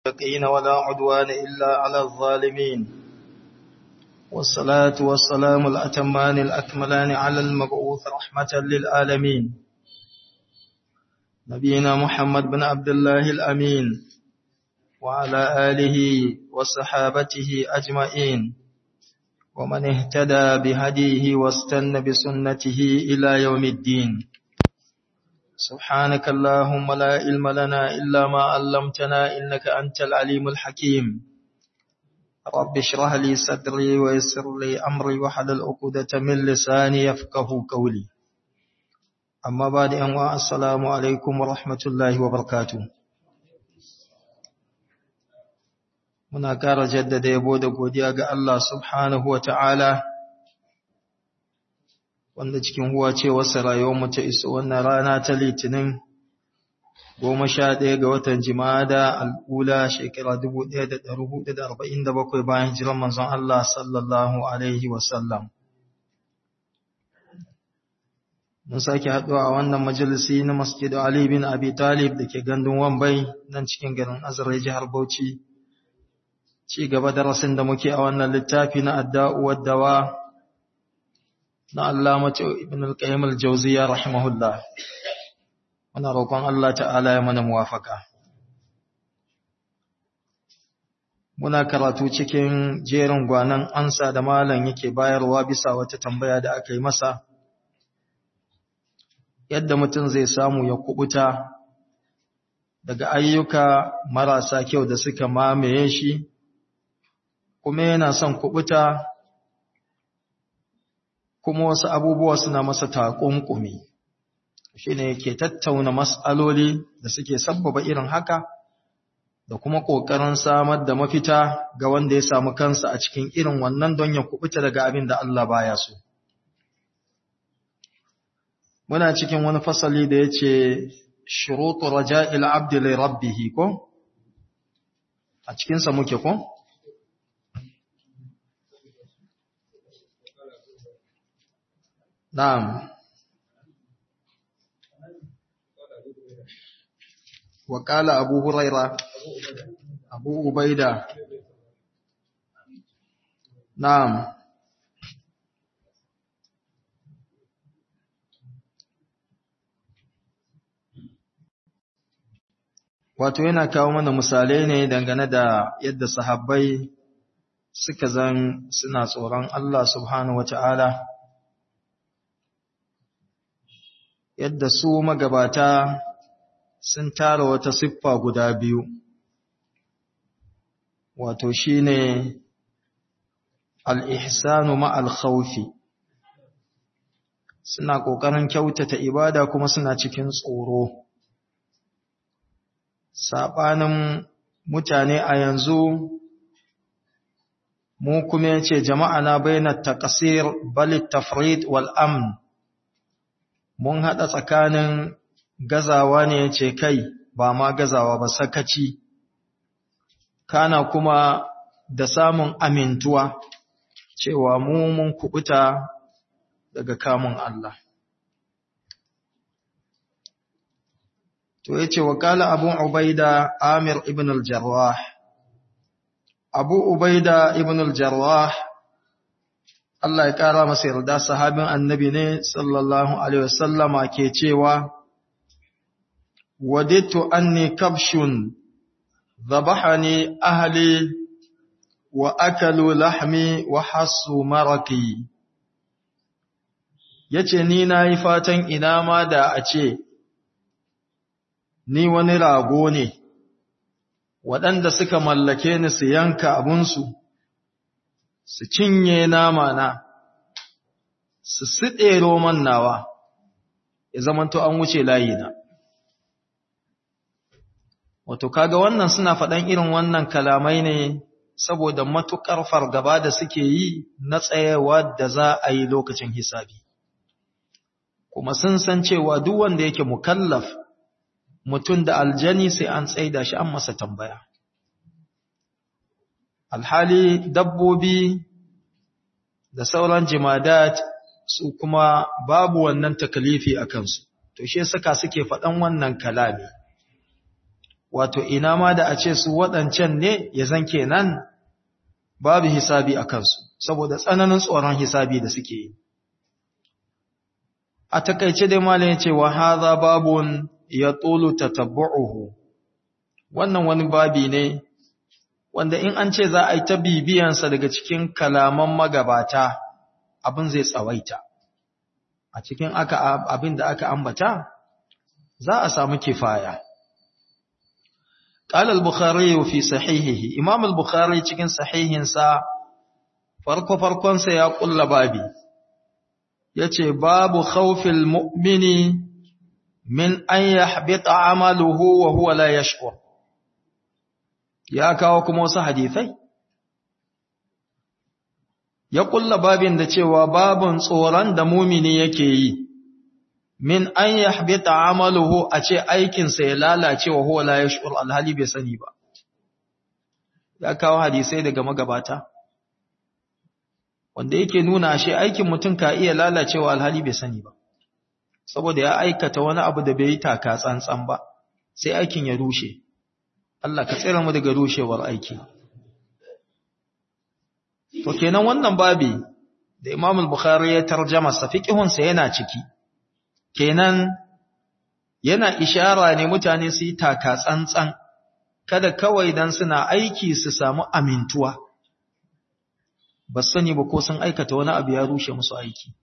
المتقين ولا عدوان إلا على الظالمين والصلاة والسلام الأتمان الأكملان على المبعوث رحمة للعالمين نبينا محمد بن عبد الله الأمين وعلى آله وصحابته أجمعين ومن اهتدى بهديه واستنى بسنته إلى يوم الدين سبحانك اللهم لا علم لنا إلا ما علمتنا إنك أنت العليم الحكيم رب اشرح لي صدري ويسر لي أمري واحلل عقدة من لساني يفقهوا قولي أما بعد السلام عليكم ورحمة الله وبركاته muna ƙara jaddada yabo da godiya ga Allah subhanahu wa ta'ala wanda cikin huwa ce wasu rayuwarmu ta iso wannan rana ta litinin 11 ga watan Jumada al'ula shekara 1447 bayan hijiran manzon Allah sallallahu alaihi wasallam. Mun sake haɗuwa a wannan majalisi na Masjid Ali bin Abi Talib da ke gandun Wambai nan cikin garin Azare jihar Bauchi. Ci gaba darasin da muke a wannan littafi na Adda'u wad-Dawa na Allamatu Ibn al-Qayyim al-Jawziyya rahimahullah. Muna roƙon Allah ta'ala ya mana muwafaka. Muna karatu cikin jerin gwanan ansa da malam yake bayarwa bisa wata tambaya da aka yi masa. Yadda mutum zai samu ya kubuta daga ayyuka marasa kyau da suka mamaye shi, kuma yana son kubuta, kuma wasu abubuwa suna masa taƙunƙumi. Shi ne yake tattauna mas'aloli da suke sabbaba irin haka, da kuma ƙoƙarin samar da mafita ga wanda ya samu kansa a cikin irin wannan don ya kubuta daga abin da Allah baya so. Muna cikin wani fasali da ya ce, Shuruɗu raja'il abdi li rabbihi ko? A cikinsa muke ko? Na'am. وقال أبو هريرة أبو عبيدة نعم wato yana kawo mana misalai ne dangane da yadda sahabbai suka zan suna tsoron Allah subhanahu wata'ala, yadda su magabata sun tara wata siffa guda biyu, wato shine al-ihsanu ma'al khawfi, suna ƙoƙarin kyautata ibada kuma suna cikin tsoro. Saɓanin mutane a yanzu, mu kuma yace jama'ana bainat taqsir bal at-tafrid wal amn, mun haɗa tsakanin gazawa ne yace kai ba ma gazawa ba sakaci, kana kuma da samun amintuwa cewa mu mun kubuta daga kamun Allah. To yace wa qala Abu Ubaida Amir ibn al-Jarrah, Abu Ubaida ibn al-Jarrah Allah ya kara masa yarda, sahabin annabi ne sallallahu alaihi wasallama, ke cewa waditu anni kabshun dhabahani ahli wa akalu lahmi wa hasu maraki. Yace ni nayi fatan ina ma da a ce ni wani rago ne waɗanda suka mallake ni su yanka abunsu, su cinye nama na, su siɗe roman nawa, ya zamanto an wuce layina. Wato kaga wannan suna faɗan irin wannan kalamai ne saboda matuƙar fargaba da suke yi na tsayewa da za a yi lokacin hisabi. Kuma sun san cewa duk wanda yake mukallaf, mutum da aljani, sai an tsaida shi an masa tambaya. Alhali dabbobi da sauran jimadat su kuma babu wannan takalifi a kansu, to shi saka suke faɗan wannan kalami. wato ina ma da a ce su waɗancan ne ya zan kenan babu hisabi a kansu saboda tsananin tsoron hisabi da suke yi. A takaice dai malam ya ce wa hadha babun ya tulu tatabbu'uhu, wannan wani babi ne wanda in an ce za a yi ta bibiyansa daga cikin kalaman magabata abin zai tsawaita. A cikin abin da aka ambata za a samu kifaya. Qala al-Bukhari fi sahihihi, Imam al-Bukhari cikin sahihinsa farkonsa ya kulla babi. Yace babu khawfil mu'mini min an yahbita amaluhu wa huwa la yash'ur. Ya kawo kuma wasu hadisai. Ya kulla babin da cewa babun tsoron da mumini yake yi min an yahbita amaluhu, a ce aikinsa ya lalace wa huwa la yash'ur, alhali bai sani ba. Ya kawo hadisai daga magabata wanda yake nuna ashe aikin mutum ka iya lalacewa alhali bai sani ba, saboda ya aikata wani abu da bai yi taka tsantsan ba sai aikin ya rushe. Allah ka tsira mu daga rushewar aiki. To kenan wannan babi da Imam al-Bukhari ya tarjama sa fiqhunsa yana ciki, kenan yana ishara ne mutane su yi taka tsantsan, kada kawai dan suna aiki su samu amintuwa, ba sani ba ko sun aikata wani abu ya rushe musu aiki.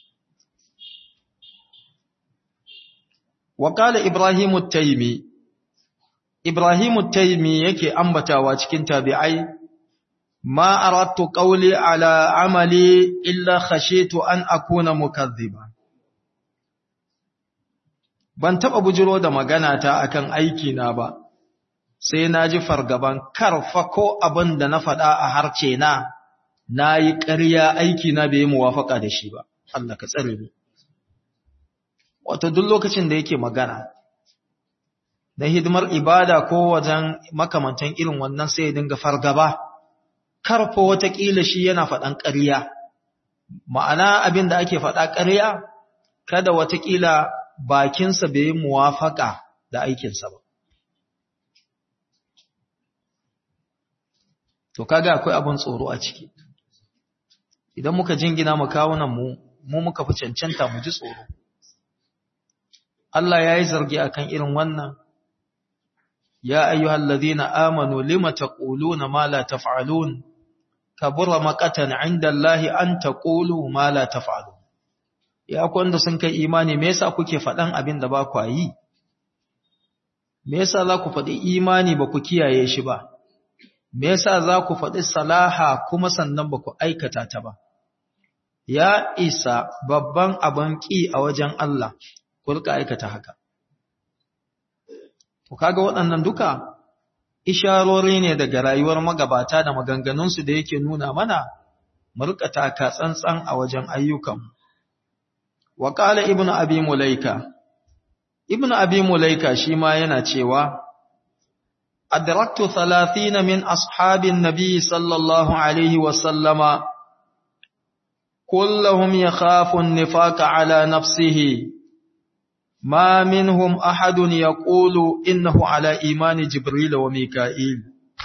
Wa qala Ibrahim at-Taymi, Ibrahim at-Taymi yake ambatawa cikin tabi'ai, ma aradtu qawli ala amali illa khashitu an akuna mukaththiban. Ban taba bujiro da magana ta akan aiki na ba, sai naji fargaban karfa ko abin da na faɗa a harce na yi ƙarya, aiki na bai muwafaka da shi ba. Allah ka tsare ni. Wato duk lokacin da yake magana na hidimar ibada ko wajen makamantan irin wannan sai ya dinga fargaba, karfa watakila shi yana faɗan ƙarya. Ma'ana abin da ake faɗa ƙarya, kada watakila bakinsa bai muwafaka da aikinsa ba. To kaga akwai abin tsoro a ciki. Idan muka jingina mu kawunan mu muka fi cancanta mu ji tsoro. Allah ya yi zargi akan irin wannan. Ya ayyuhal ladhina amanu lima taquluna ma la taf'alun, kabura maqatan 'inda Allahi an taqulu ma la taf'alun. Ya ku wanda sun kai imani, me yasa kuke faɗan abin da ba ku yi? Me yasa za ku faɗi imani ba ku kiyaye shi ba? Me yasa za ku faɗi salaha kuma sannan ba ku aikata ta ba? Ya isa babban abin ƙi a wajen Allah, ku rika aikata haka. To kaga waɗannan duka isharori ne daga rayuwar magabata da maganganunsu da yake nuna mana mu rika taka tsantsan a wajen ayyukan. Wa qala ibnu abi mulaika, ibnu abi mulaika shi ma yana cewa adraktu 30 min ashabin nabi sallallahu alaihi wa sallama كلهم يخاف النفاق على نفسه ما منهم أحد يقول إنه على إيمان جبريل وميكائيل.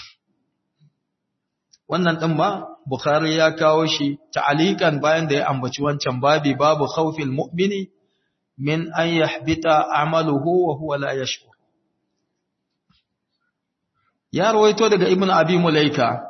wannan din ba Bukhari ya kawo shi ta'alikan bayan da ya ambaci wancan babi, babu khawfil mu'mini min an yahbita amaluhu wa huwa la yash'ur. Ya rawaito daga Ibn Abi Mulaika,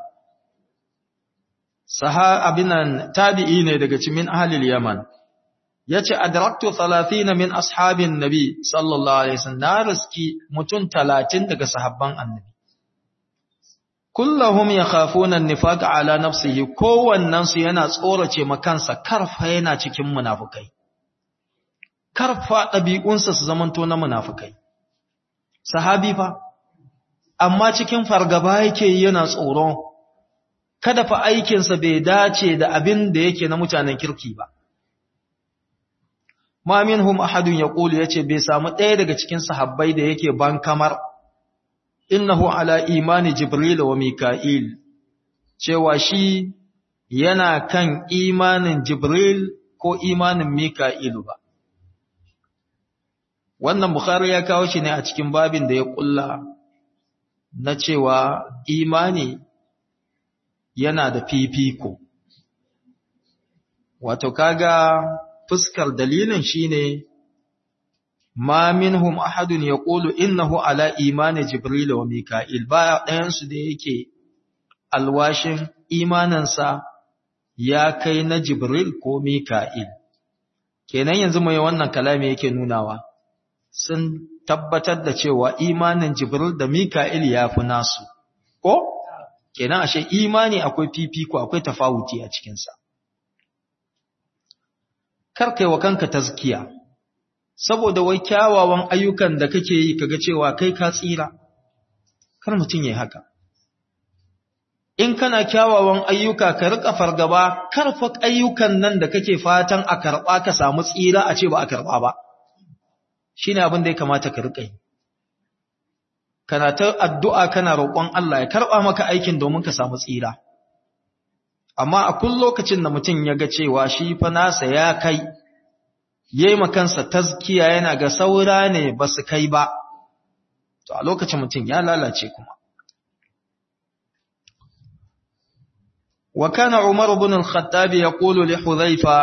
sahabinan tabi'i ne daga cikin ahlul Yaman, yace adraktu 30 min ashabin nabi sallallahu alaihi wasallam, na riski mutun 30 daga sahabban annabi. Kullahum yakhafuna an-nifaq ala nafsihi, kowannen su yana tsorace makansa karfa yana cikin munafikai, karfa dabi'unsa su zamanto na munafikai. Sahabi fa, amma cikin fargaba yake yana tsoro kada fa aikinsa bai dace da abin da yake na mutanen kirki ba. Ma minhum ahadun yaqulu, yace bai samu ɗaya daga cikin sahabbai da yake ban kamar innahu ala imani jibril wa mika'il, cewa shi yana kan imanin jibril ko imanin mika'ilu ba. Wannan Bukhari ya kawo shi ne a cikin babin da ya kulla na cewa imani yana da fifiko. Wato kaga fuskar dalilin shine ma minhum ahadun yaqulu innahu ala imani Jibril wa Mika'il, ba ɗayan su da yake alwashin imaninsa ya kai na Jibril ko Mika'il. Kenan yanzu mai wannan kalami yake nunawa sun tabbatar da cewa imanin Jibril da Mika'il ya fi nasu, ko? Kenan ashe imani akwai fifiko, akwai tafawuti a cikinsa. Karkai wa kanka tazkiya, saboda wai kyawawan ayyukan da kake yi kaga cewa kai ka tsira, kar mutum ya haka. In kana kyawawan ayyuka ka riƙa fargaba, karfa ayyukan nan da kake fatan a karɓa ka samu tsira a ce ba a karɓa ba. Shi ne abin da ya kamata ka riƙa yi. Kana ta addu'a kana roƙon Allah ya karɓa maka aikin domin ka samu tsira. Amma a kun lokacin da mutum ya ga cewa shi fa nasa ya kai, ya yi makansa tazkiya yana ga saura ne ba su kai ba, to a lokacin mutum ya lalace kuma. وكان عمر بن الخطاب يقول لحذيفة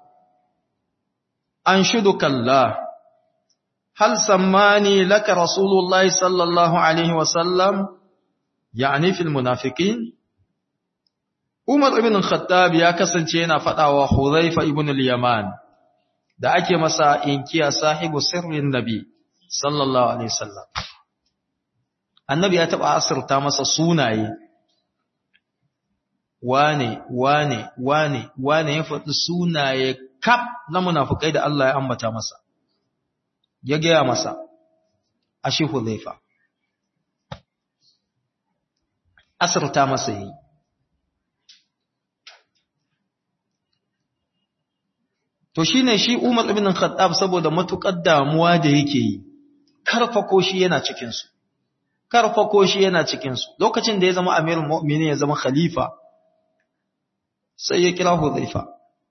أنشدك الله هل سماني لك رسول الله صلى الله عليه وسلم يعني في المنافقين. عمر بن الخطاب ya kasance yana faɗawa Hudhaifa ibn al-Yaman da ake masa inkiya sahibu sirrin nabi sallallahu alaihi wasallam. Annabi ya taba asirta masa sunaye wane ya faɗi sunaye kaf na munafukai da Allah ya ambata masa, ya gaya masa a shi Hudhaifa, asirta masa yi. To shi ne shi Umar ibn Khattab saboda matuƙar damuwa da yake yi, karfako shi yana cikinsu, lokacin da ya zama amirul mu'minin ya zama khalifa, sai ya kira Hudhaifa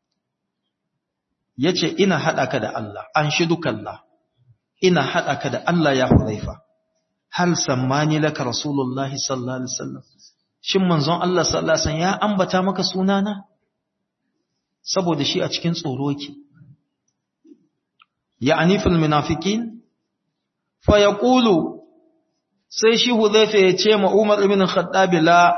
yace ina hada ka da Allah, an shidukallah, ina hada ka da Allah ya Hudhaifa, hal sammani laka rasulullahi sallallahu alaihi wasallam, shin manzon Allah sallallahu alaihi wasallam ya ambata maka sunana? Saboda shi a cikin tsoro yake. Ya'ni fil munafiqin fa yaqulu, sai shi Hudhaifa ya ce ma Umar ibn Khattab la,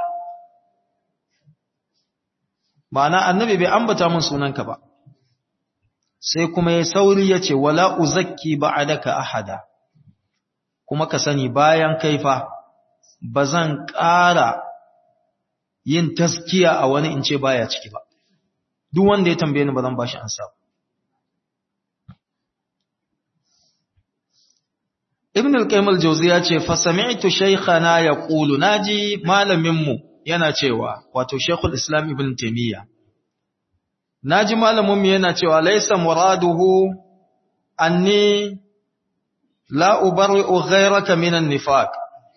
ma'ana annabi bai ambata min sunanka ba. Sai kuma ya sauri ya ce wala uzakki ba'daka ahada, kuma ka sani bayan kaifa bazan ƙara yin taskiya a wani in ce baya ciki ba. Duk wanda ya tambaye ni ba zan bashi ansa ba. Ibn al-Qayyim al-Jawziyya ce fa sami'tu shaykhana yaqulu, naji malamin mu yana cewa, wato Sheikhul Islam Ibn Taymiyyah, naji malamin mu yana cewa laysa muraduhu anni la ubarri'u ghayraka min an-nifaq.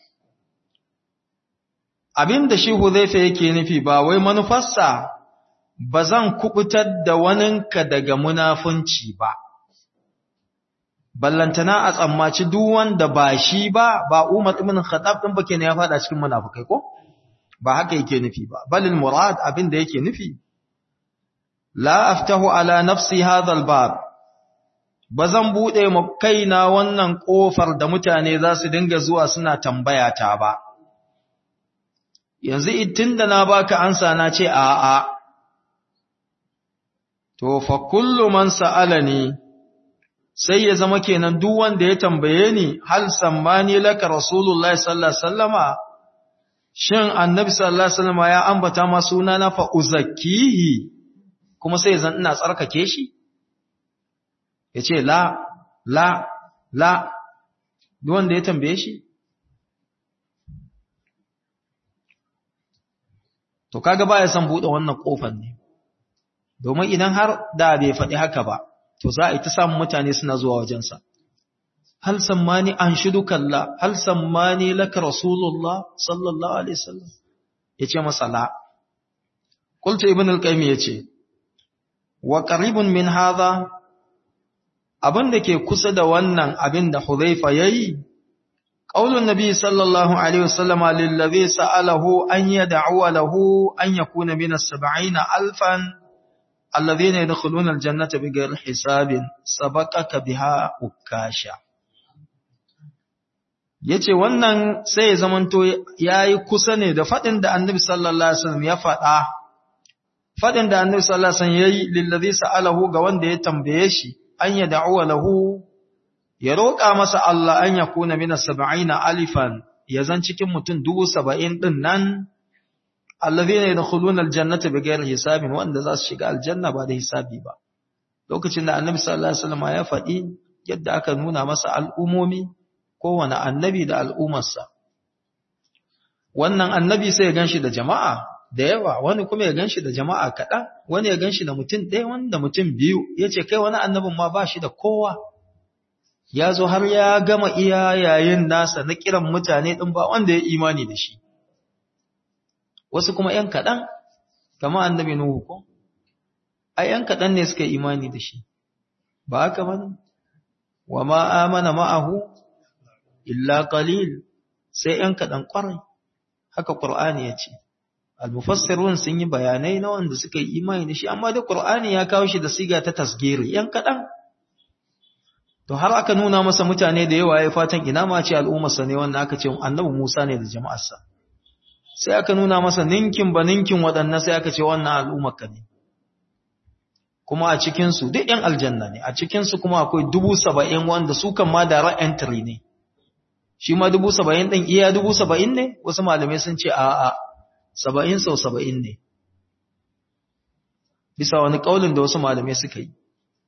Abinda shi Hudhaifa yake nufi ba wai manufarsa bazan kubutar da waninka daga munafunci ba, ballantana a tsammaci duk wanda ba shi ba Umar ibn Khattab din bake ne ya fada cikin munafikai ko? Ba haka yake nufi ba, balil murad abinda yake nufi la aftahu ala nafsi hadha albab, bazan bude mu kaina wannan kofar da mutane za su dinga zuwa suna tambaya ta ba. Yanzu tunda na baka ansa na ce a'a, to fa kullu man sa'alani, sai ya zama kenan duk wanda ya tambaye ni hal sammani laka rasulullahi sallallahu alaihi wasallama, shin annabi sallallahu alaihi wasallama ya ambata ma sunana fa uzakkihi, kuma sai zan ina tsarkake shi, yace la duk wanda ya tambaye shi. To kaga baya son bude wannan kofar ne, domin idan har da bai faɗi haka ba, to za a yi ta samun mutane suna zuwa wajensa. Hal sammani an shidu kalla, hal sammani laka Rasulullah sallallahu Alaihi wasallam, ya ce masa la. Kulta Ibn al-Qayyim ya ce, wa qaribun min hadha, abin da ke kusa da wannan abin da Hudhaifa yayi qaulun nabi sallallahu alaihi wasallam lillazi sa'alahu an yad'u lahu an yakuna min as-70 alfan alladhina yadkhuluna al-jannata bighayri hisabin sabaqaka biha ukasha. Yace wannan sai ya zamanto yayi kusa ne da fadin da annabi sallallahu alaihi wasallam ya faɗa. Fadin da annabi sallallahu alaihi wasallam yayi lillazi sa'alahu ga wanda ya tambaye shi an yad'u lahu ya roƙa masa Allah an yakuna min as-70 alifan yazan cikin mutum 70 din nan allazina yadkhuluna al-jannata bighayri hisabin wanda za su shiga aljanna ba da hisabi ba. Lokacin da annabi sallallahu alaihi wasallam ya faɗi yadda aka nuna masa al'umomi kowane annabi da al'ummarsa, wannan annabi sai ya ganshi da jama'a da yawa, wani kuma ya ganshi da jama'a kaɗan, wani ya ganshi da mutum ɗaya, wani da mutum biyu. Ya ce kai wani annabin ma ba shi da kowa, ya zo har ya gama iya yayin nasa na kiran mutane ɗin ba wanda ya imani da shi. Wasu kuma ‘yan kaɗan, kama annabi Nuhu ko? Ai, ‘yan kaɗan ne suka imani da shi, ba haka ba ne? Wa ma amana ma'ahu, illa qalil, sai ‘yan kaɗan ƙwarai, haka ƙur'ani ya ce. Al-mufassirun sun yi bayanai na wanda suka yi imani da shi, amma da ƙur'ani ya kawo shi da siga ta tasgiri, ‘yan kaɗan. To har aka nuna masa mutane da yawa ya fatan ina ma ce al'ummarsa ne wanda aka ce annabi Musa ne da jama'arsa. Sai aka nuna masa ninkin ba ninkin waɗannan sai aka ce wannan al'ummarka ne. Kuma a cikinsu duk ‘yan aljanna ne, a cikinsu kuma akwai 70,000 wanda su kan ma direct entry ne. Shi ma 70,000 ɗin iya 70,000 ne, wasu malamai sun ce a'a, 70 sau 70 ne. Bisa wani ƙaulin da wasu malamai suka yi.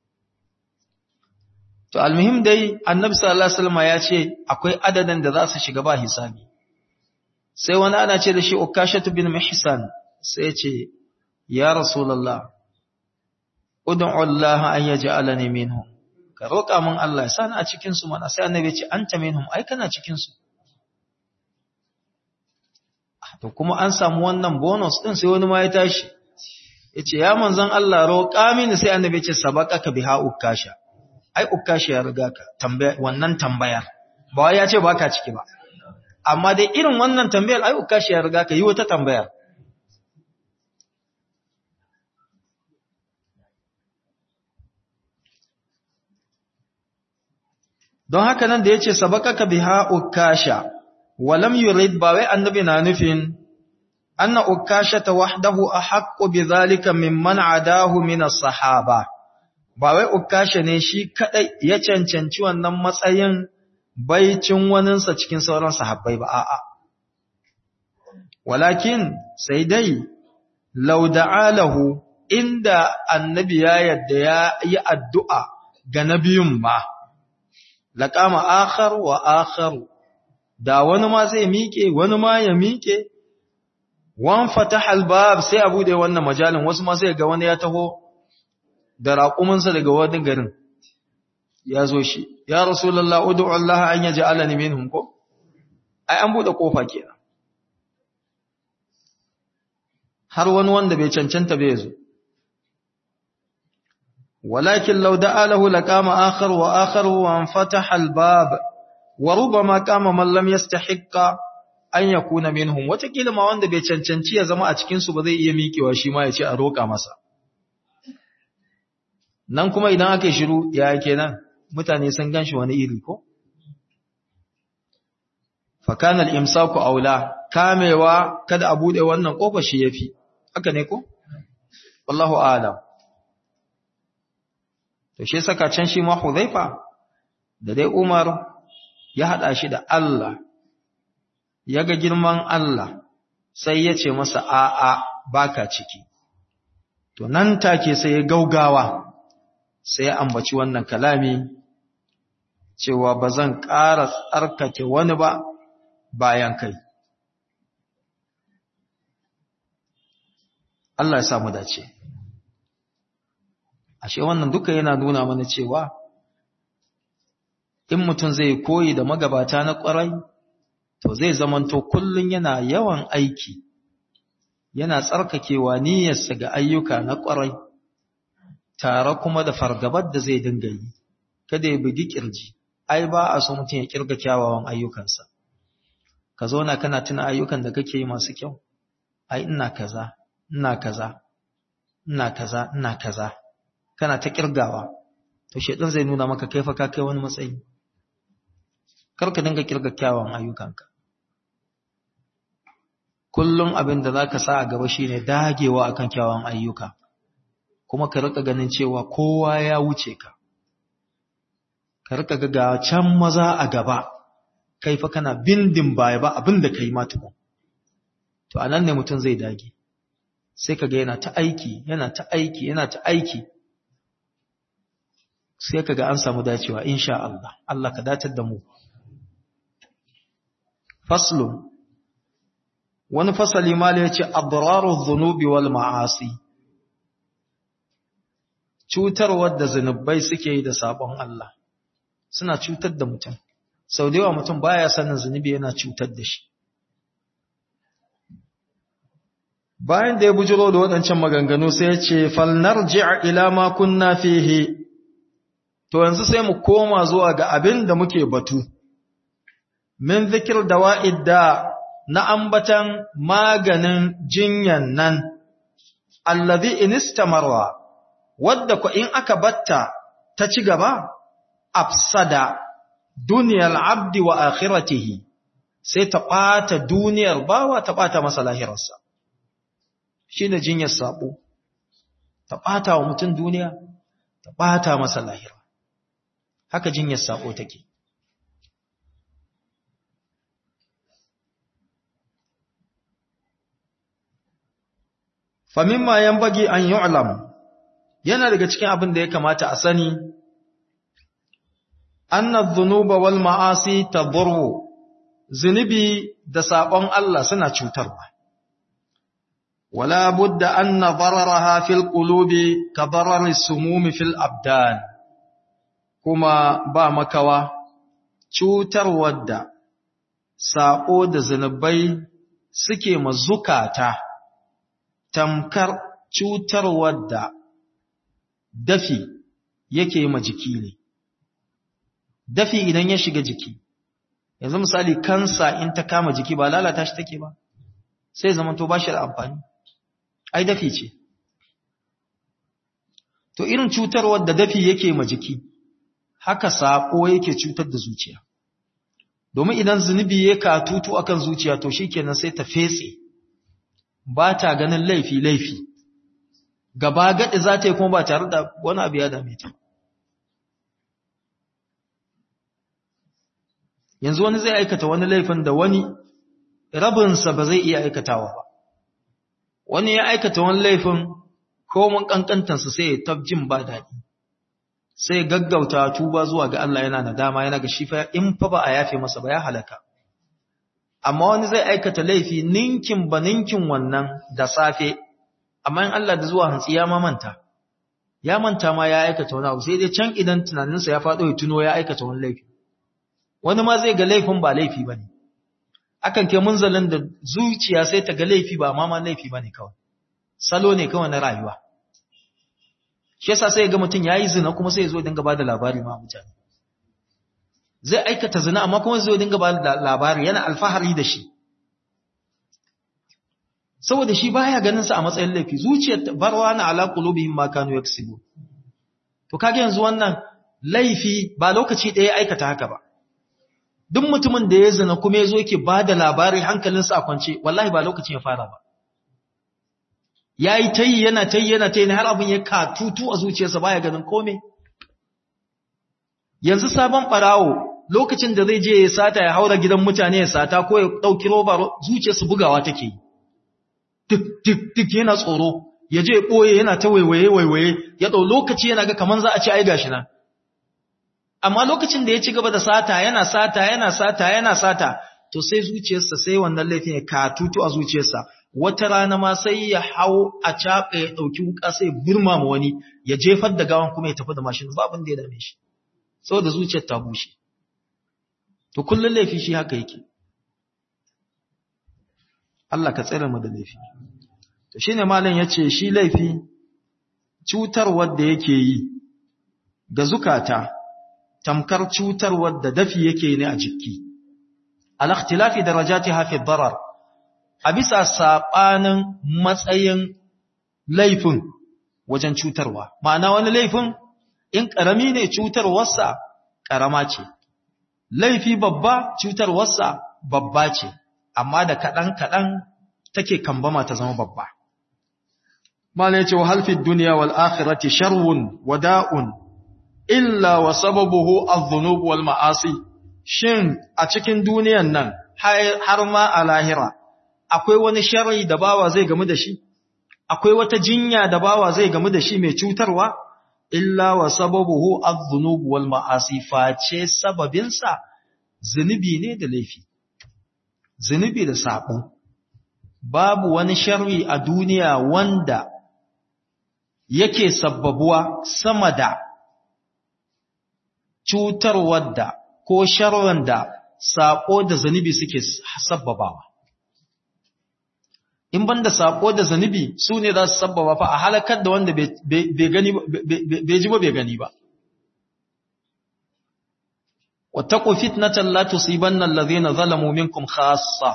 To almuhim dai annabi sallallahu alaihi wasallam ya ce akwai adadin da za su shiga ba hisabi. Sai wani ana ce da shi Ukashatu bin Mihsan sai ya ce ya Rasulullah ud'u Allah an yaj'alani minhum. Ka roƙa min Allah ya sani a cikin su mana. Sai annabi ya ce anta minhum, ai kana cikin su. To kuma an samu wannan bonus din sai wani ma ya tashi. Yace ya manzon Allah roƙa mini, sai annabi ya ce sabaqaka biha Ukasha. Ai Ukasha ya riga ka tambaya wannan tambayar. Ba wai ya ce baka ciki ba. Amma dai irin wannan tambayar ai Ukasha ya riga ka yi wata tambayar. Don haka nan da yace sabaqaka biha Ukasha walam yurid, ba wai annabi na nufin anna Ukasha wahdahu ahaqqu bidhalika mimman adahu min as-sahaba. Ba wai Ukasha ne shi kadai ya cancanci wannan matsayin baicin waninsa cikin sauran sahabbai ba, a'a. Walakin sai dai law da'alahu, inda annabi ya yadda ya yi addu'a ga nabiyun ma, laqama akhar wa akharu, da wani ma zai miƙe wani ma ya miƙe, wan fataha albab, sai abu da wannan majalin, wasu ma sai ga wani ya taho da raƙuminsa daga wani garin ya zo shi, ya Rasulullah ud'u Allah an yaj'alani minhum ko? Ai an bude kofa kenan. Har wani wanda bai cancanta bai zo. Walakin law da'a lahu laqama akhar wa akhar wa fataha al-bab wa rubama qama man lam yastahiqqa an yakuna minhum. Wata kila ma wanda bai cancanci ya zama a cikin su ba zai iya miƙewa shi ma ya ce a roƙa masa. Nan kuma idan aka yi shiru ya kenan mutane sun ganshi wani iri ko? Fakanal imsaku aula, kamewa kada a bude wannan kofar shi yafi. Haka ne ko? Wallahu a'lam. To shi saka can shi ma Hudhaifa da dai Umar ya hada shi da Allah. Ya ga girman Allah sai ya ce masa a'a baka ciki. To nan take sai ya gaugawa. Sai ya ambaci wannan kalami cewa ba zan ƙara tsarkake wani ba bayan kai. Allah ya samu dace. Ashe wannan duka yana nuna mana cewa in mutum zai koyi da magabata na ƙwarai, to zai zamanto kullum yana yawan aiki, yana tsarkakewa niyyarsa ga ayyuka na ƙwarai. Tare kuma da fargabar da zai dinga yi, kada ya bugi kirji, ai ba a so mutum ya kirga kyawawan ayyukansa, ka zauna kana tuna ayyukan da kake yi masu kyau, ai ina kaza ina kaza ina kaza ina kaza, kana ta kirgawa, to shedan zai nuna maka kai fa ka kai wani matsayi. Kar ka dinga kirga kyawun ayyukanka. Kullum abin da zaka sa a gaba shine dagewa akan kyawun ayyuka, kuma ka rika ganin cewa kowa ya wuce ka. Ka rika ga can maza a gaba, kai fa kana bindin baya ba abin da kai ma tukun. To anan ne mutum zai dage. Sai kaga yana ta aiki, yana ta aiki, yana ta aiki. Sai kaga an samu dacewa insha Allah. Allah ka datar da mu. Faslun. Wani fasali mala yace adraruz zunubi wal ma'asi. Cutarwar da zunubai suke yi da sabon Allah. Suna cutar da mutum. Sau da yawa mutum baya sanin zunubi yana cutar da shi. Bayan da ya bujiro da waɗancan maganganu sai ya ce falnarji' ila ma kunna fihi. To yanzu sai mu koma zuwa ga abin da muke batu. Min zikir dawa'id da na ambatan maganin jinyan nan allazi inistamarwa, wadda ko in aka batta ta ci gaba afsada duniyar abdi wa akhiratihi, sai ta ɓata duniyar bawa ta ɓata masa lahirarsa. Shi ne jinyar saɓo, ta ɓata wa mutum duniya, ta ɓata masa lahira. Haka jinyar saɓo take. Famimma yanbaghi an yu'lam, yana daga cikin abin da ya kamata a sani, anna dhunuba wal ma'asi tadurru, zunubi da sabon Allah suna cutarwa. Wala budda anna dararaha fil qulubi ka darari sumumi fil abdan, kuma ba makawa cutarwar da sabo da zunubai suke mazukata tamkar cutarwar da dafi yake ma jiki ne. Dafi idan ya shiga jiki, yanzu misali kansa in ta kama jiki ba lalata shi take ba, sai zaman to ba shi da amfani, ai dafi ce. To irin cutarwar da dafi yake ma jiki, haka saƙo yake cutar da zuciya. Domin idan zunubi ya katutu akan zuciya to shikenan sai ta fetse, ba ta ganin laifi, gaba gaɗi za ta yi kuma ba tare da wani abu ya dame ta. Yanzu wani zai aikata wani laifin da wani rabinsa ba zai iya aikatawa ba. Wani ya aikata wani laifin komin ƙanƙantansa sai ya tabjin ba daɗi. Sai gaggauta tuba zuwa ga Allah yana nadama, yana ga shi fa in fa ba a yafe masa ba ya halaka. Amma wani zai aikata laifi ninkin ba ninkin wannan da safe, amma in Allah da zuwa hantsi ya manta ma ya aikata wani abu, sai dai can idan tunaninsa ya faɗo ya tuno ya aikata wani laifi. Wani ma zai ga laifin ba laifi ba ne, akan kai munzalin da zuciya sai ta ga laifi ba ma laifi ba ne kawai, salo ne kawai na rayuwa. Shi yasa sai ga mutum ya yi zina kuma sai ya zo dinga ba da labari ma mutane. Zai aikata zina amma kuma zai dinga ba da labari yana alfahari da shi. Saboda shi baya ganin sa a matsayin laifi, zuciyar barwa na ala qulubihim ma kanu yaksubu. To kage yanzu wannan laifi ba lokaci ɗaya ya aikata haka ba. Duk mutumin da ya zina kuma ya zo yake ba da labari hankalinsa a kwance, wallahi ba lokacin ya fara ba. Ya yi ta yi yana ta yi har abin ya katutu a zuciyarsa baya ganin kome. Yanzu sabon ɓarawo lokacin da zai je ya sata ya haura gidan mutane ya sata ko ya ɗauki roba zuciyarsa bugawa take yi. Duk yana tsoro, ya je ya ɓoye yana ta waiwaye, ya ɗau lokaci yana ga kaman za a ci ai gashi nan. Amma lokacin da ya ci gaba da sata, yana sata, to sai zuciyarsa sai wannan laifin ya katutu a zuciyarsa. Wata rana ma sai ya hau a caɓe ya ɗauki wuƙa sai burma ma wani, ya jefar da gawan kuma ya tafi da mashin, ba abin da ya dame shi. Saboda zuciyar ta bushe. To kullun laifi shi haka yake. Allah ka tsare mu da laifi. To shine malam yace shi laifi cutarwar da yake yi ga zukata tamkar cutarwar da dafi yake ne a jiki. ala ikhtilafi darajatiha fi darar a bisa sabanin matsayin laifin wajen cutarwa ma'ana wani laifin in karami ne cutarwarsa karama ce laifi babba cutarwarsa babba ce amma da kadan take kambama ta zama babba mala yace wa hal fi dunya wal akhirati sharrun wada'un illa wa sababuhu adh-dhunub wal ma'asi shin a cikin duniyan nan har ma a lahira akwai wani sharri da bawa zai gamu da shi akwai wata jinya da bawa zai gamu da shi mai cutarwa illa wa sababuhu adh-dhunub wal ma'asi face sababinsa zunubi ne da laifi zunubi da sabo babu wani sharri a duniya wanda yake sabbabuwa sama da cutarwar da ko sharrin da sabo da zunubi suke sabbabawa in banda sabo da zunubi su ne za su sabbaba fa a halakar da wanda bai gani bai ji ba bai gani ba wattaqu fitnatan la tusibanna alladhina zalamu minkum khassa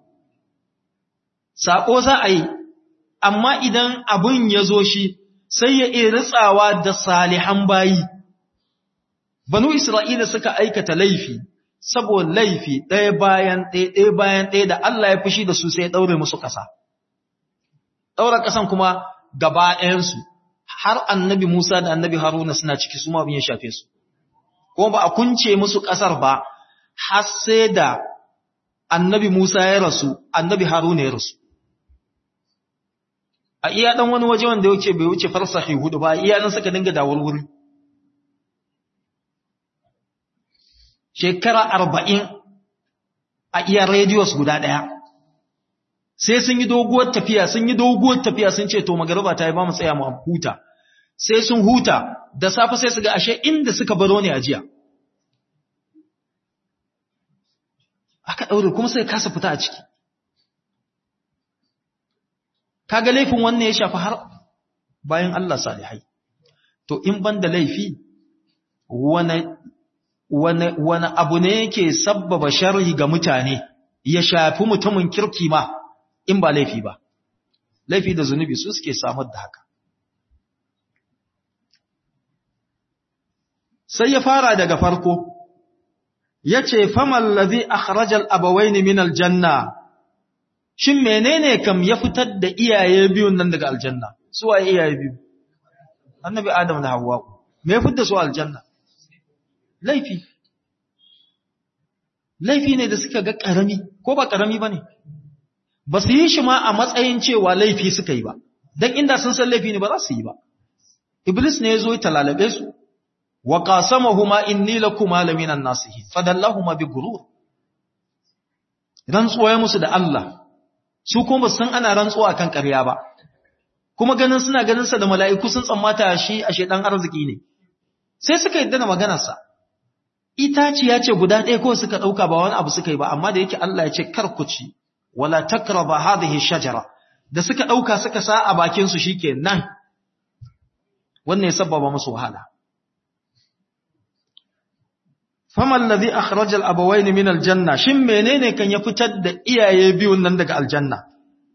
sabo za a yi amma idan abun ya zo shi sai ya iya ritsawa da salihan bayi banu isra'ila suka aikata laifi saboda laifi ɗaya bayan ɗaya da Allah ya fushi da su sai ya ɗaure musu ƙasa ɗaura ƙasan kuma gaba ɗayansu har annabi Musa da annabi Haruna suna ciki su ma abin ya shafe su kuma ba a kunce musu ƙasar ba har sai da annabi Musa ya rasu annabi Haruna ya rasu a iya dan wani waje wanda yake bai wuce farsahi hudu ba iya nan suka dinga dawar wuri shekara 40 a iya radios guda daya sai sun yi doguwar tafiya sun ce to magariba ta yi ba mu tsaya mu huta sai sun huta da safe sai su ga ashe inda suka baro ne a jiya aka daure kuma sai kasa fita a ciki kaga laifin wannan ya shafi har bayan Allah salihai to in banda laifi wani abu ne yake sabbaba sharri ga mutane ya shafi mutumin kirki ma in ba laifi ba laifi da zunubi su suke samar da haka sai ya fara daga farko yace famal ladhi akhrajal abawaini min aljanna shin menene kam ya fitar da iyaye biyun nan daga aljanna su waye iyaye biyu annabi adam da hawwa me ya fitar da su aljanna laifi ne da suka ga karami ko ba karami bane ba su yi shi ma a matsayin cewa laifi suka yi ba dan inda sun san laifi ne ba za su yi ba iblis ne yazo ya talalabe su wa qasamahuma inni lakuma laminan nasihin fadallahuma bi gurur rantsuwa musu da Allah su kuma san ana rantsuwa kan ƙarya ba kuma suna ganin sa da mala'iku sun tsammata shi a shedan arziki ne sai suka yadda da maganarsa itaciya ce guda ɗaya ko suka ɗauka ba wani abu suka yi ba amma da yake Allah ya ce kar ku ci wala takraba hadhihi shajara da suka ɗauka suka sa a bakin su shikenan wannan ya sabbaba musu wahala faman ladhi akhraja al-abawayn min al-janna shin menene kan ya fitar da iyaye biyun nan daga aljanna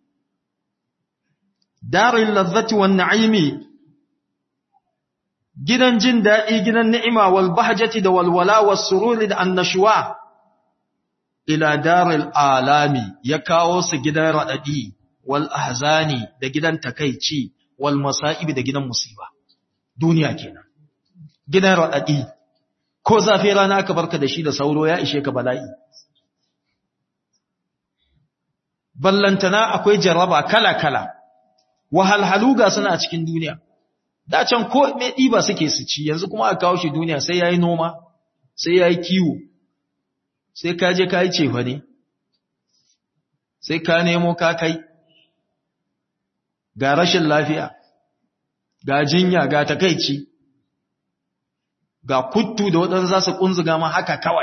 darul ladhati wan na'imi gidan jin daɗi gidan ni'ima wal bahjati da walwala was sururi da annashwa ila daril alami ya kawo su gidan radadi wal ahzani da gidan takeici wal masaibi da gidan musiba duniya kenan gidan radadi ko zafi rana aka barka da shi da sauro ya ishe ka bala'i ballantana akwai jarraba kala kala wahalhalu ga suna a cikin duniya da can ko me diba suke su ci yanzu kuma aka kawo shi duniya sai yayi noma sai yayi kiwo sai ka je kai cefa ne sai ka nemo ka kai ga rashin lafiya ga jinya ga takeici ga kuttu da waɗanda za su kunzuga ma haka kawai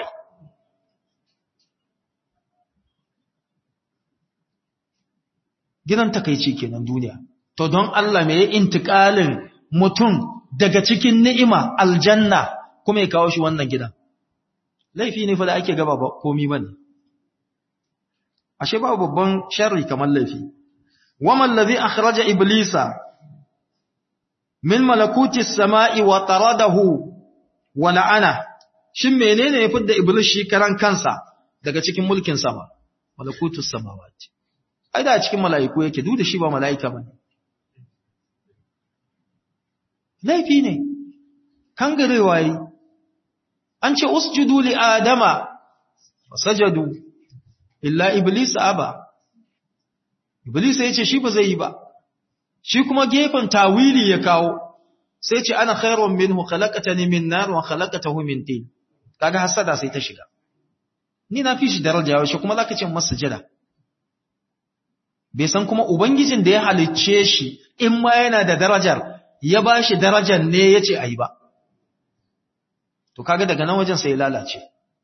gidan takeici kenan duniya to don Allah me ya intikalin mutum daga cikin ni'ima aljanna kuma ya kawo shi wannan gidan laifi ne fa da ake gaba ba komi bane ashe ba babban sharri kamar laifi waman ladhi akhraja iblisa min malakuti as-sama'i wa taradahu wa la'ana shin menene ya fidda iblis shi karan kansa daga cikin mulkin sama malakutus samawati ai da cikin mala'iku yake duk da shi ba mala'ika bane laifi ne kangarewa yi an ce usjudu li adama fasajadu illa iblis aba iblis yace shi ba zai yi ba shi kuma gefen tawili ya kawo sai ce ana khairun minhu khalaqatani min nar wa khalaqatahu min tin kaga hasada sai ta shiga ni na fi shi daraja shi kuma zaka ce masa sujada bai san kuma ubangijin da ya halicce shi in ma yana da darajar ya bashi darajar ne yace ayi ba to kaga daga nan wajen sai ya lalace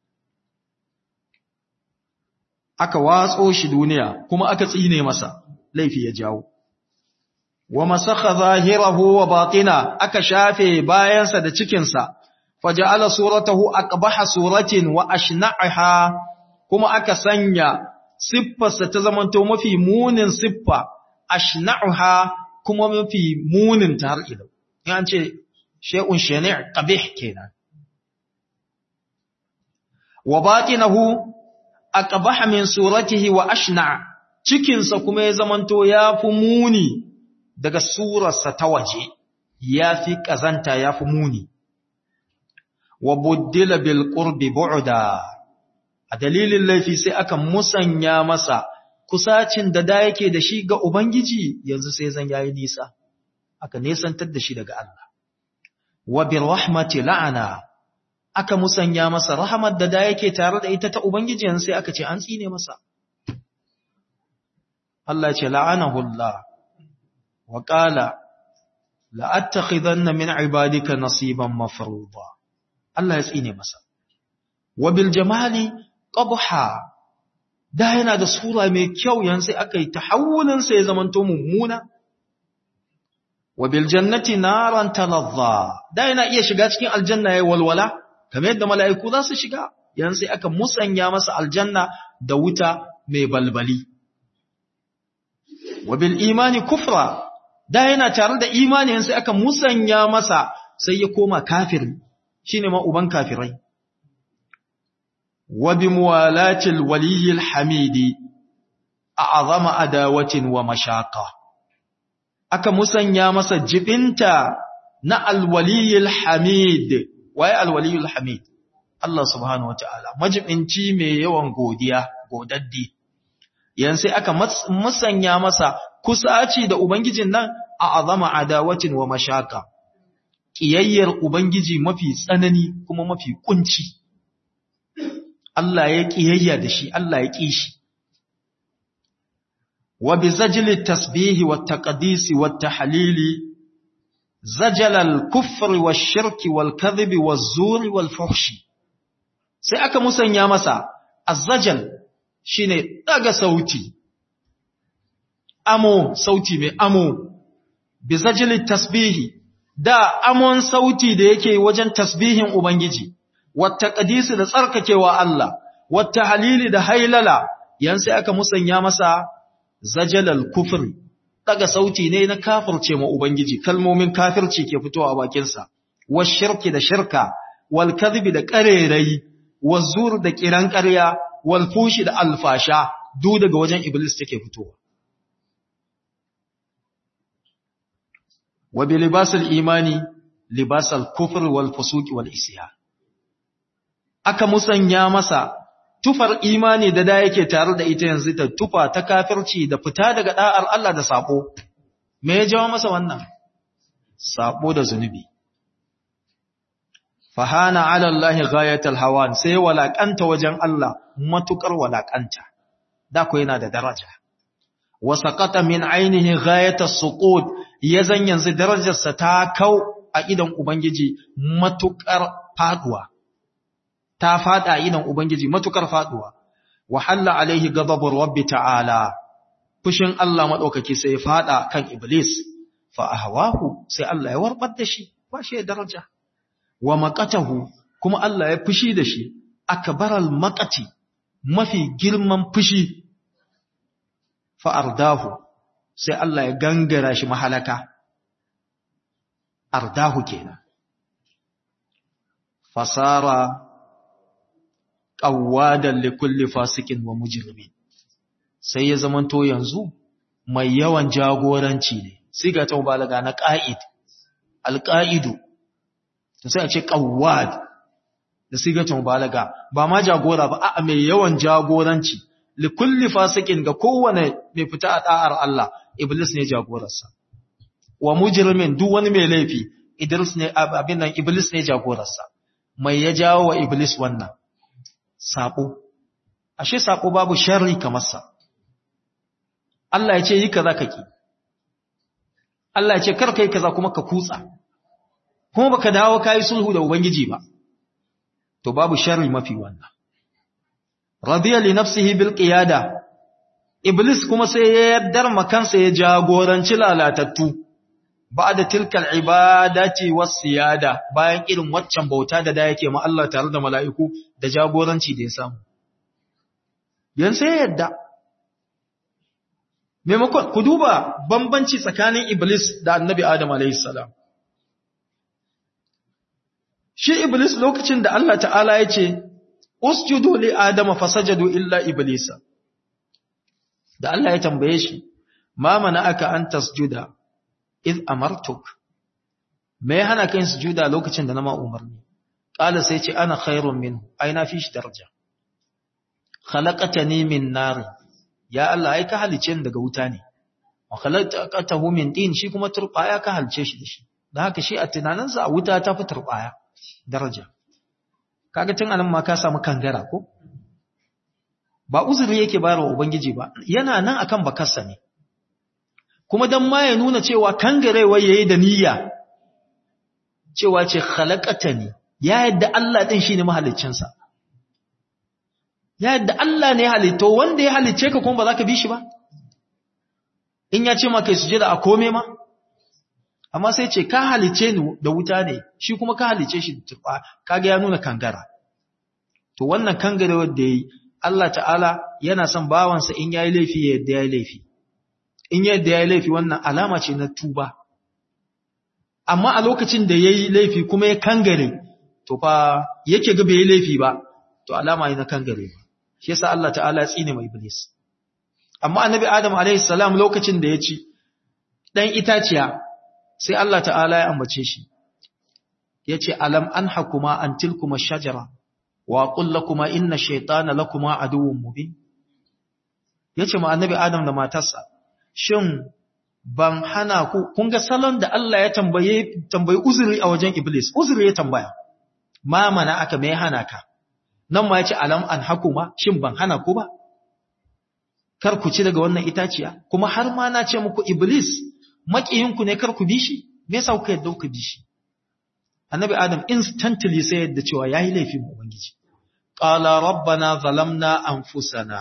aka watso shi duniya kuma aka tsine masa laifi ya jawo wa masakha zahirahu wa batina aka shafe bayansa da cikinsa faja'ala suratahu aqbaha suratin wa ashna'aha kuma aka sanya siffarsa ta zamanto mafi munin siffa ashna'aha kuma mafi munin ta har ila yan ce shay'un shani' qabih kenan wa batinahu aqbaha min suratihi wa ashna' cikinsa kuma ya zamanto yafi muni daga surarsa ta waje yafi kazanta yafi muni wa buddila bil qurbi bu'da a dalilin laifi sai aka musanya masa kusacin da yake da shi ga ubangiji yanzu sai zan yayi nisa aka nesantar da shi daga Allah wa bir rahmati la'ana aka musanya masa rahmat da yake tare da ita ta ubangiji yanzu sai aka ce an tsine masa Allah ya ce la'anahu Allah wa qala la attakhidanna min ibadika nasiban mafruḍa Allah ya tsine masa wa bil jamali qabha da yana da sura mai kyau yanzu sai aka yi tahawulin sa ya zamanto mummuna wa bil jannati naran talazza da yana iya shiga cikin aljanna yayin walwala kamar yadda mala'iku za su shiga yanzu sai aka musanya masa aljanna da wuta mai balbali wa bil imani kufra da yana tare da imani yanzu sai aka musanya masa sai ya koma kafiri shine ma uban kafirai wa bi muwalatil waliyil hamidi a'zama adawatin wa mashaqa aka musanya masa jibinta na alwaliyil hamid waye alwaliyul hamid Allah subhanahu wataala majibinci mai yawan godiya godaddi yan sai aka musanya masa kusaci da ubangijin nan a'zama adawatin wa mashaqa kiyayyar ubangiji mafi tsanani kuma mafi kunci Allah ya kiyayya da shi Allah ya ki shi wa bi zajli tasbihi wat taqdisi wat tahlili zajala al-kufri wash-shirki wal-kadhibi waz-zuri wal-fuhshi sai aka musanya masa az-zajal shine daga sauti amo sauti mai amo bi zajli tasbihi da amon sauti da yake wajen tasbihin ubangiji wata qadisi da tsarkakewa Allah wata halili da hailala yan sai aka musanya masa zajalal kufri daga sauti ne na kafirce ma ubangiji kalmomin kafirci ke fitowa a bakin sa washirki da shirka wal kadhibi da qarerai wazur da kiran ƙarya wal fushi da alfasha duk daga wajen iblis take fitowa wa bi libasil imani libasal kufr wal fusuq wal isyan aka musanya masa tufar imani da yake tare da ita yanzu ta tufa ta kafirci da fita daga da'ar Allah da sabo me ya jawo masa wannan sabo da zunubi fahana ala Allah ghayatul hawan sai walakanta wajen Allah matukar walakanta da ko yana da daraja wa saqata min ainihi ghayatus suqut yazan yanzu darajarsa ta kau a idan ubangiji matukar faduwa ta fada idan ubangiji matukar faduwa wa halla alaihi ghadabur rabbi ta'ala fushin Allah madaukaki sai ya fada kan iblis fa ahwahu sai Allah ya warbar da shi ba shi daraja wa maqatahu kuma Allah ya fushi da shi akbaral maqati mafi girman fushi fa ardahu sai Allah ya gangara shi mahalaka ardahu kenan fasara qawwadan likulli fasikin wa mujrimin sai ya zamanto yanzu mai yawan jagoranci ne siga ta mubalaga na qa'id alqa'idu to sai a ce qawwad da siga ta mubalaga ba ma jagora ba a mai yawan jagoranci likulli fasikin ga kowane mai fita a da'ar Allah iblis ne jagorarsa wa mujrimin duk wani mai laifi idris ne abin nan iblis ne jagorarsa mai ya jawo wa iblis wannan sabo ashe sabo babu sharri kamar sa Allah ya ce yi kaza kake Allah ya ce kar kai kaza kuma ka kutsa kuma baka dawo kai sulhu da ubangiji ba to babu sharri mafi wannan radiya li nafsihi bil qiyada iblis kuma sai ya yaddar makansa ya jagoranci lalatattu ba'da tilkal ibadati was siyada bayan irin waccan bauta da yake ma Allah tare da mala'iku da jagoranci da ya samu yan sai yadda maimakon ku duba bambanci tsakanin iblis da annabi adam alayhi salam shi iblis lokacin da Allah ta'ala ya ce usjudu li adama fasajadu illa iblisa da Allah ya tambaye shi ma mana'aka an tasjuda iz amartuk me ya hana kai sujuda lokacin da na ma umarni qala sai ce ana khairun minhu aina fi shi daraja khalaqatani min nar ya Allah ai ka halice ni daga wuta ne wa khalaqatahu min tin shi kuma turbaya ka halice shi da shi dan haka shi a tunaninsa a wuta ta fi turbaya daraja kaga tun anan ma ka samu kangara ko ba uzuri yake bayarwa ubangiji ba yana nan akan bakarsa ne kuma dan ma ya nuna cewa kangarewa yayi da niyya cewa ce khalaqatani ya yadda Allah din shine mahaliccin sa ya yadda Allah ne halitto wanda ya halicce ka kuma ba za ka bi shi ba in ya ce ma kai sujada a kome ma amma sai ce ka halicce ni da wuta ne shi kuma ka halicce shi da turba kaga ya nuna kangara to wannan kangarewar da yayi Allah ta'ala yana son bawansa in yayi laifi ya yadda yayi laifi in yadda yayi laifi wannan alama ce na tuba amma a lokacin da yayi laifi kuma ya kangare to fa yake ga bai yi laifi ba to alama ne na kangare shi yasa Allah ta'ala ya tsine mai iblis amma annabi Adam alaihi salam lokacin da ya ci dan itaciya sai Allah ta'ala ya ambace shi yace alam anhakuma an tilkuma shajara wa qul lakuma inna shaytana lakuma aduwwun mubin yace ma annabi Adam da matarsa shin ban hana ku kun ga salon da Allah ya tambayi uzuri a wajen iblis uzuri ya tambaya ma mana aka me hana ka nan ma yace alam anhakuma shin ban hana ku ba kar ku ci daga wannan itaciya kuma har ma na ce muku iblis makiyinku ne kar ku bi shi me yasa kuka yadda ku bi shi annabi adam instantly sai yadda cewa yayi laifin ubangiji qala rabbana zalamna anfusana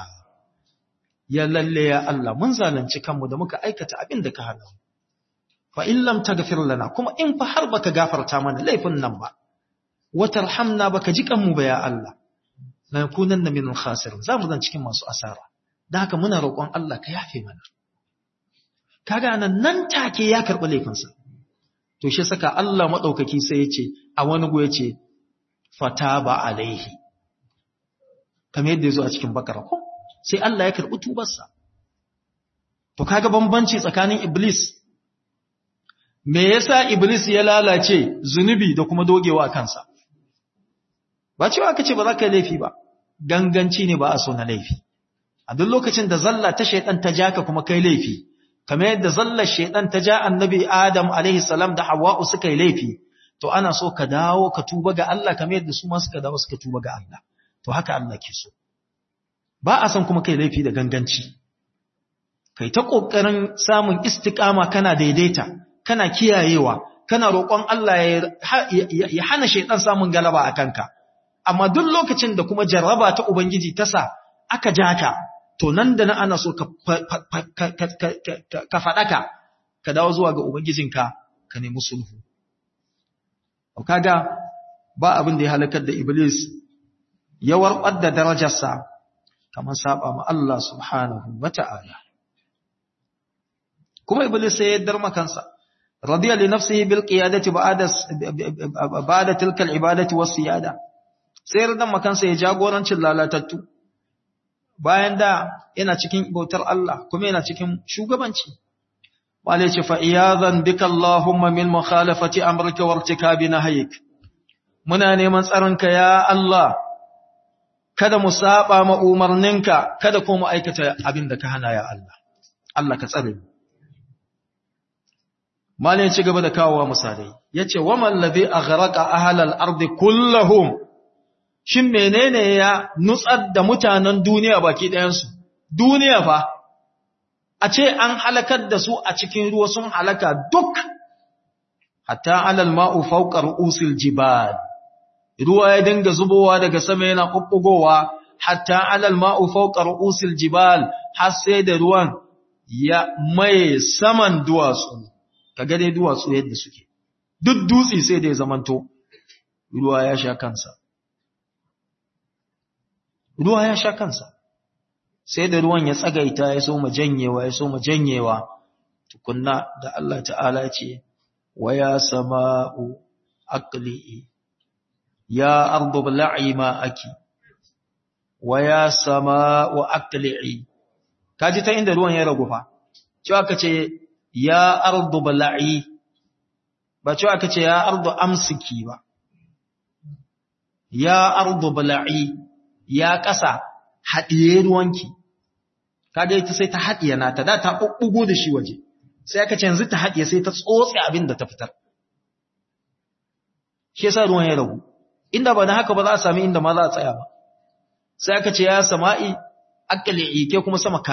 ya lalle ya Allah mun zalunci kanmu da muka aikata abin da ka hana fa in lam taghfir lana kuma in fa har baka gafarta mana laifin nan ba wa tarhamna baka ji kanmu ba ya Allah lanakunanna minal khasirin zamu zan cikin masu asara dan haka muna roƙon Allah ka yafe mana kaga nan take ya karɓi laifinsa to shi saka Allah madaukaki sai ya ce a wani go yace fataba alaihi kamar yadda yazo a cikin bakara ko sai Allah ya karɓi tubarsa to kaga bambanci tsakanin iblis me yasa iblis ya lalace zunubi da kuma dogewa kansa ba cewa aka ce ba za ka yi laifi ba ganganci ne ba a so na laifi a duk lokacin da zalla ta shaytan ta jaka kuma kai laifi kamar yadda zallar shaytan ta ja annabi Adam alaihi salam da Hawwa'u suka yi laifi to ana so ka dawo ka tuba ga Allah kamar yadda su ma suka dawo suka tuba ga Allah to haka Allah ke so ba a san kuma kai laifi da ganganci kai ta kokarin samun istiqama kana daidaita kana kiyayewa kana roƙon Allah ya hana shaytan samun galaba a kanka amma duk lokacin da kuma jarraba ta ubangiji ta sa aka jaka to nan da nan ana so ka faɗaka ka dawo zuwa ga ubangijinka ka nemi sulhu kaga ba abin da ya halakar da iblis ya warbar da darajarsa kamar saba ma Allah subhanahu wata'ala kuma iblis sai ya yaddar makansa radiya li nafsihi bil qiyadati ba'da tilka al ibadati was siyada sai yardan makansa ya jagorancin lalatattu bayan da yana cikin bautar Allah kuma yana cikin shugabanci wale ce fa iyazan bika Allahumma min mukhalafati amrika wa irtikabi nahyik muna neman tsaronka ya Allah kada mu saba ma umarninka kada kuma mu aikata abin da ka hana ya Allah Allah ka tsare mu malai ci gaba da kawowa misalai yace wa man ladhi aghraqa ahlal ardi kulluhum shin menene ya nutsar da mutanen duniya baki ɗayan su duniya fa a ce an halakar da su a cikin ruwa sun halaka duk hatta alal ma'u fawqa ru'usil jibal ruwa ya dinga zubowa daga sama yana kokkogowa hatta alal ma'u fawqa ru'usil jibal har sai da ruwan ya maye saman duwatsu kaga dai duwatsu yadda suke duk dutsi sai da ya zamanto ruwa ya sha kansa ruwa ya sha kansa sai da ruwan ya tsagaita ya so mu janyewa tukunna da Allah ta'ala ce wa ya sama'u aqli'i ya ardu bla'i ma'aki wa ya sama'u aqli'i kaji ta inda ruwan ya ragu fa cewa kace ya ardu bla'i ba cewa kace ya ardu amsiki ba ya ardu bla'i ya kasa haɗiye ruwanki kaga ita sai ta haɗiye nata da ta ɓuɓɓugo da shi waje sai aka ce yanzu ta haɗiye sai ta tsotse abin da ta fitar shi yasa ruwan ya ragu inda ba na haka ba za a sami inda ma za a tsaya ba sai aka ce ya sama'i aqli'i ke kuma sama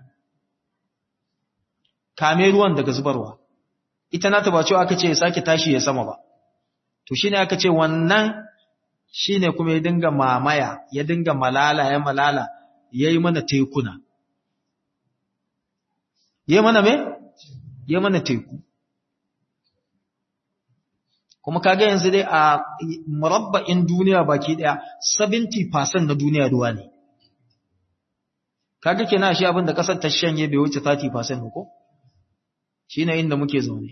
kame ruwan daga zubarwa ita nata ba cewa aka ce ya sake tashi ya sama ba to shine aka ce wannan shine kuma ya dinga mamaya ya dinga malala yayi mana tekuna yayi mana me yayi mana teku kuma kage yanzu dai a murabba'in duniya baki daya 70% na duniya ruwa ne kage kenan shi abin da kasar ta shanye bai wuce 30% ko shine inda muke zaune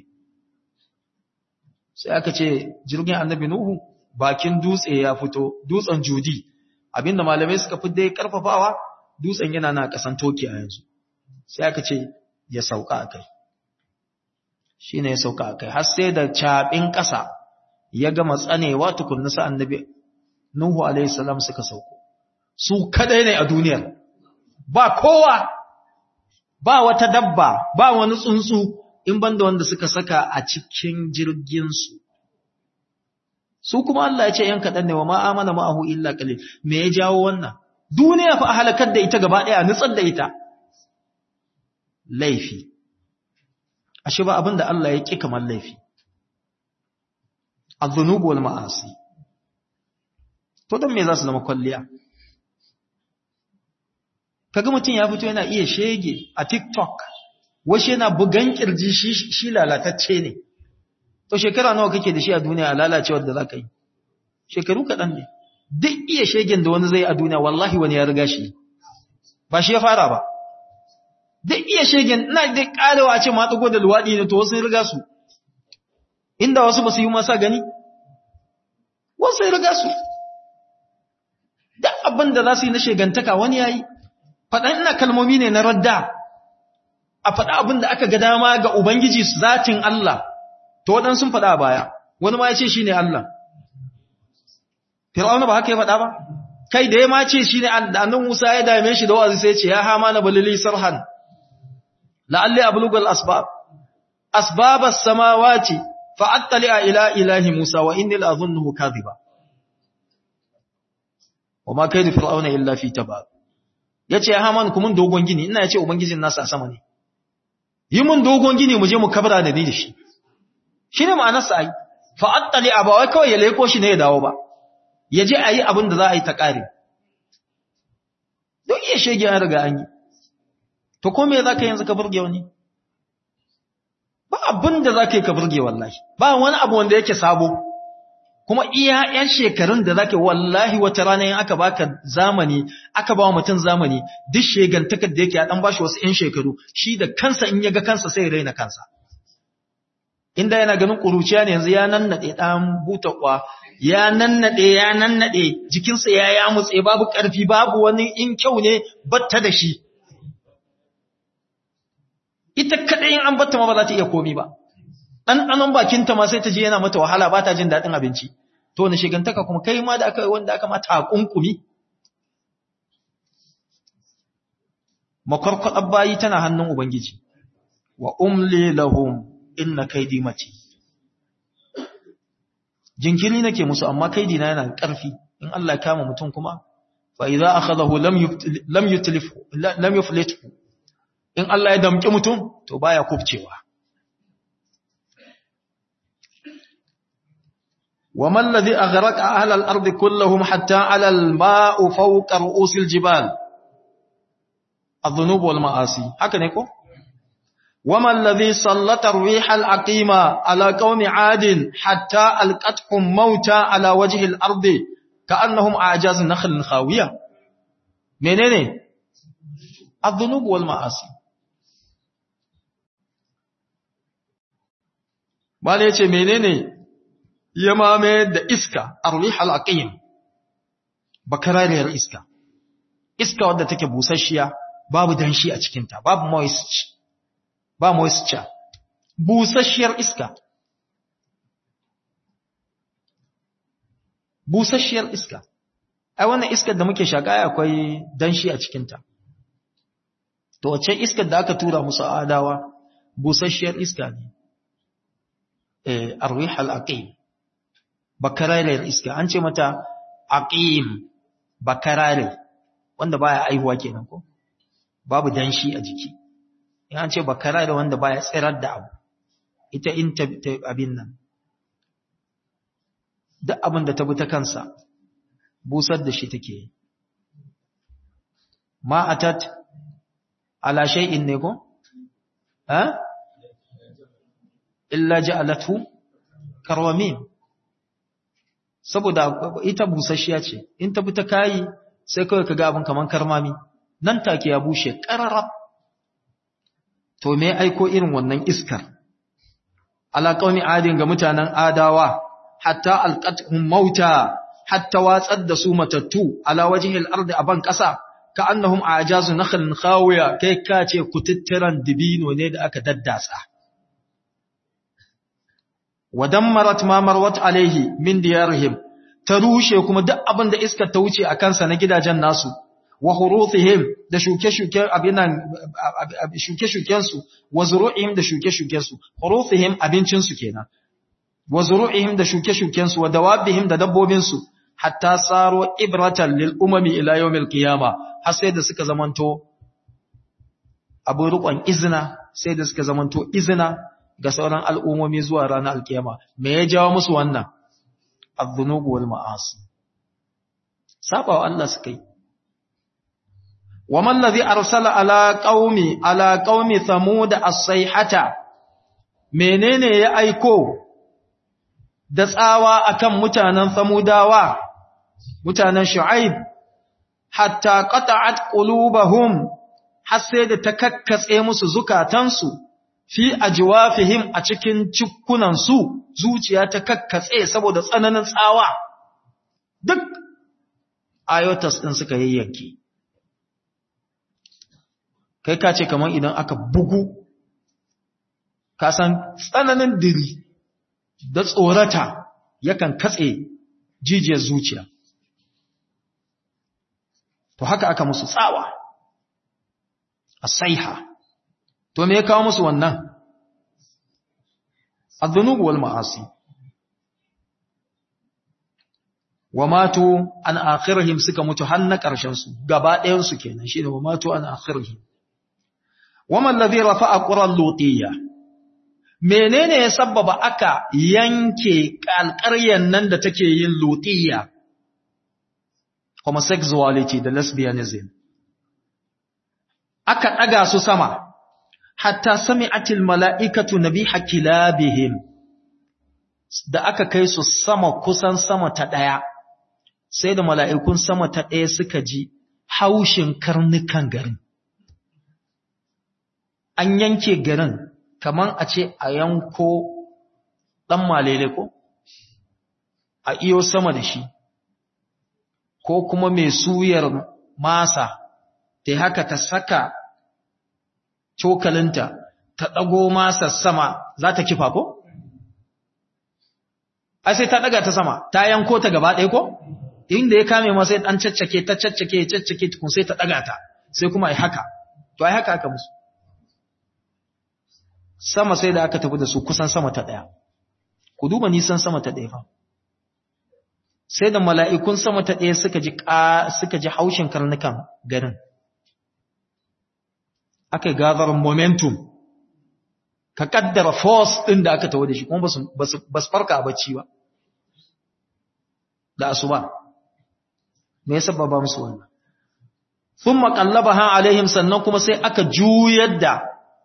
sai aka ce jirgin annabi nuhu bakin dutse ya fito dutsen judi abinda malamai suka fi dai karfafawa dutsen yana na kasan toki a yanzu sai aka ce ya sauka akai shine ya sauka akai har sai da cabin kasa ya gama tsanewa tukunna sa annabi nuhu alaihi salam suka sauko su kadai ne a duniyar ba kowa ba wata dabba ba wani tsuntsu in banda wanda suka saka a cikin jirgin su kuma Allah ya ce yan kaɗan ne wa ma amana ma'ahu illa qalil me ya jawo wannan duniya fa a halakar da ita gaba ɗaya nutsar da ita laifi ashe ba abinda Allah ya ƙi kamar laifi adh-dhunub wal ma'asi to dan me za su zama kwalliya kaga mutum ya fito yana iya shege a TikTok washe yana bugan kirji shi lalatacce ne to shekara nawa kake da shi a duniya a lalacewar da zaka yi shekaru kaɗan ne duk iya shegen da wani zai a duniya wallahi wani ya riga shi ba shi ya fara ba duk iya shegen ina dai karewa a ce ma tsago da luwaɗi ne to wasu riga su inda wasu ba su yi masa gani wasu riga su duk abin da za su yi na shegantaka wani ya yi faɗan ina kalmomi ne na radda a faɗa abin da aka ga dama ga Ubangiji zatin Allah, to waɗansu sun faɗa a baya, wani ma ya ce shi ne Allah. Fir'auna ba haka ya faɗa ba? Kai da ya ma ce shi ne annan Musa ya dame shi da wazi sai ce, ya hama na balili sarhan, la'alli a bulugal asbab, asbabas samawati fa'attali a ilahi Musa wa inni la'azunnuhu kadhiba. Wa ma kai da Fir'auna illa fi tabab. Ya ce, ya hama ku mun dogon gini, ina ya ce Ubangijin nasa a sama ne. Yi mun dogon gini mu je mu kabra da ni da shi shi ne ma'anarsa ai fa'attali a ba wai kawai ya leko shi ne ya dawo ba ya je a yi abin da za a yi ta ƙare don iya shege an riga an yi to ko me za ka yanzu ka burge wani ba abin da za ka yi ka burge wallahi ba wani abu wanda yake sabo kuma iya yan shekarun da zaka wallahi wata rana in aka baka zamani aka ba mutum zamani duk shegantakar da yake ya dan bashi wasu yan shekaru shi da kansa in yaga kansa sai ya raina kansa inda yana ganin kuruciya ne yanzu ya nannade dan butakwa ya nannade jikinsa ya yamutse babu karfi babu wani in kyau ne batta da shi ita kadai in an batta ma ba za ta iya komi ba ɗanɗanon bakinta ma sai ta je yana mata wahala ba ta jin daɗin abinci to wani shigantaka kuma kai ma da aka wanda aka mata haƙunƙumi makwarkwaɗar bayi tana hannun ubangiji wa umli lahum inna kaidi mati jinkiri nake musu amma kaidi na yana ƙarfi in Allah ya kama mutum kuma fa idza akhadahu lam yuflithu in Allah ya damƙi mutum to baya kubcewa وما الذي أغرق أهل الأرض كلهم حتى على الماء فوق رؤوس الجبال الذنوب والمعاصي هكذا يقول وما الذي سلط الريح العقيمة على قوم عاد حتى ألقتهم موتى على وجه الأرض كأنهم أعجاز نخل خاوية منين الذنوب والمعاصي ما ليش منين ya mamaye da iska ar-rihal aqim bakarariyar iska wadda take busasshiya babu danshi a cikin ta babu moisture busasshiyar iska ai wannan iskar da muke shaka akwai danshi a cikin ta to wace iskar da aka tura musu adawa busasshiyar iska ne ar-rihal aqim bakarariyar iska an ce mata aqim bakarare wanda baya aihuwa kenan ko babu danshi a jiki in an ce bakarare wanda baya tsirar da abu ita in ta abin nan duk abin da ta bi ta kansa busar da shi take ma atat ala shay'in ne ko illa ja'alathu karwamin saboda ita busasshiya ce in ta fita kai sai kawai kaga abin kaman karmami nan take ya bushe qararab to me aiko irin wannan iskar ala qaumi adin ga mutanen adawa hatta alqatuhum mauta hatta watsar da su matattu ala wajhil ardi aban kasa ka annahum ajazu nakhlin khawiya kai ka ce kututturan dibino ne da aka daddasa ودمرت ما مرت عليه من ديارهم تروشه kuma duk abin da iskar ta wuce a kansa na gidajen nasu wa huruthihim da shuke-shuke abinan shuke-shuken su wa zuru'ihim da shuke-shuken su huruthihim abincin su kenan wa zuru'ihim da shuke-shuken su wa dawabihim da dabbobin su hatta saro ibratan lil umami ila yawmil qiyama har sai da suka zamanto abu rukun izina sai da suka zamanto izina ga sauran al'ummomi zuwa ranar alkiyama me ya jawo musu wannan adh-dhunub wal ma'asi sabawa Allah suka yi wa man ladhi arsala ala qaumi thamud as-sayhata menene ya aiko da tsawa akan mutanen samudawa mutanen shu'aib hatta qata'at qulubahum har sai da ta kakkatse musu zukatansu fi ajwafihim a cikin cikkunansu zuciya ta kakkatse saboda tsananin tsawa duk ayotas din suka yayyanke kai ka ce kamar idan aka bugu ka san tsananin diri da tsorata yakan katse jijiyar zuciya to haka aka musu tsawa as-sayha to me ya kawo musu wannan adh-dhunub wal ma'asi wa matu an akhirihim suka mutu har na karshen su gaba ɗayan su kenan shine wa matu an akhirihim wama alladhi rafa'a qura lutiyya menene ya sabbaba aka yanke alƙaryan nan da take yin lutiyya homosexuality da lesbianism aka ɗaga su sama hatta sami'atil mala'ikatu nabiha kilabihim da aka kai su sama kusan sama ta ɗaya, sai da mala'ikun sama ta ɗaya suka ji haushin karnukan garin. An yanke garin kaman a ce a yanko ɗan malele ko? A iyo sama da shi, ko kuma mai suyar masa, ta haka ta saka cokalinta, ta ɗago masa sama za ta kifa ko? Ai sai ta ɗaga ta sama, ta yanko ta gaba ɗaya ko? Inda ya kame masa ɗan caccake tukun sai ta ɗaga ta, sai kuma ai haka, to ai haka aka musu. Sama sai da aka tafi da su kusan sama ta ɗaya, ku duba nisan sama ta ɗaya fa. Sai da mala'ikun sama ta ɗaya suka ji haushin karnukan garin. Aka yi gathering momentum, ka kaddara force ɗin da aka tawo da shi, kuma ba su farka a bacci ba, da asuba. Me ya sababa musu wannan? Sun maƙallaba han alaihim, sannan kuma sai aka juyar da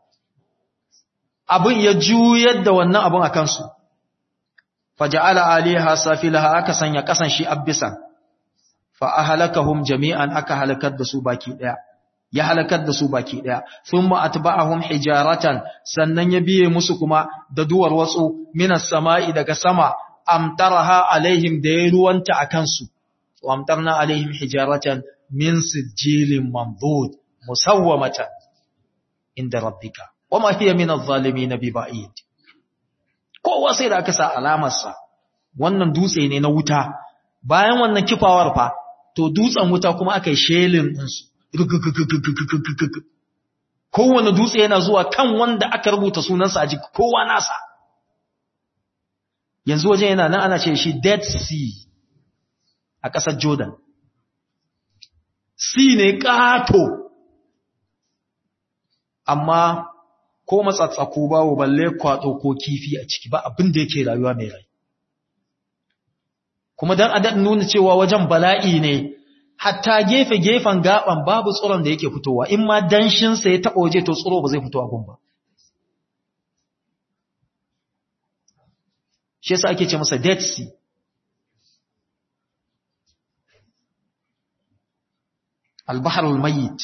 abin, ya juyar da wannan abin a kansu. Faja'ala aliha safilaha, aka sanya ƙasan shi abbisan, fa ahlakahum jami'an, aka halakar da su baki ɗaya. Ya halakar da su baki ɗaya, thumma atba'ahum hijaratan, sannan ya biye musu kuma da duwar watsu minas sama'i, daga sama, amtaraha alaihim, da ya ruwanta a kansu, wa amtarna alaihim hijaratan min sijilin mamdud musawwamatan inda rabbika wama hiya min adh-dhalimin biba'id. Kowa sai da aka sa alamarsa, wannan dutse ne na wuta. Bayan wannan kifawar fa, to dutsen wuta kuma aka yi shelin ɗinsu. Kowane dutse yana zuwa kan wanda aka rubuta sunansa a jiki, kowa nasa. Yanzu wajen yana nan ana ce shi Dead Sea a ƙasar Jordan. Sea ne ƙato, amma ko matsatsaku bawo, balle kwaɗo ko kifi a ciki, ba abin da yake rayuwa mai rai. Kuma don a nuna cewa wajen bala'i ne, hatta gefe-gefen gaban babu tsoron da yake fitowa, in ma danshinsa ya taɓa waje to tsoro ba zai fito a gun ba. Shi yasa ake ce masa Dead Sea. Al-Bahr al-Mayyit.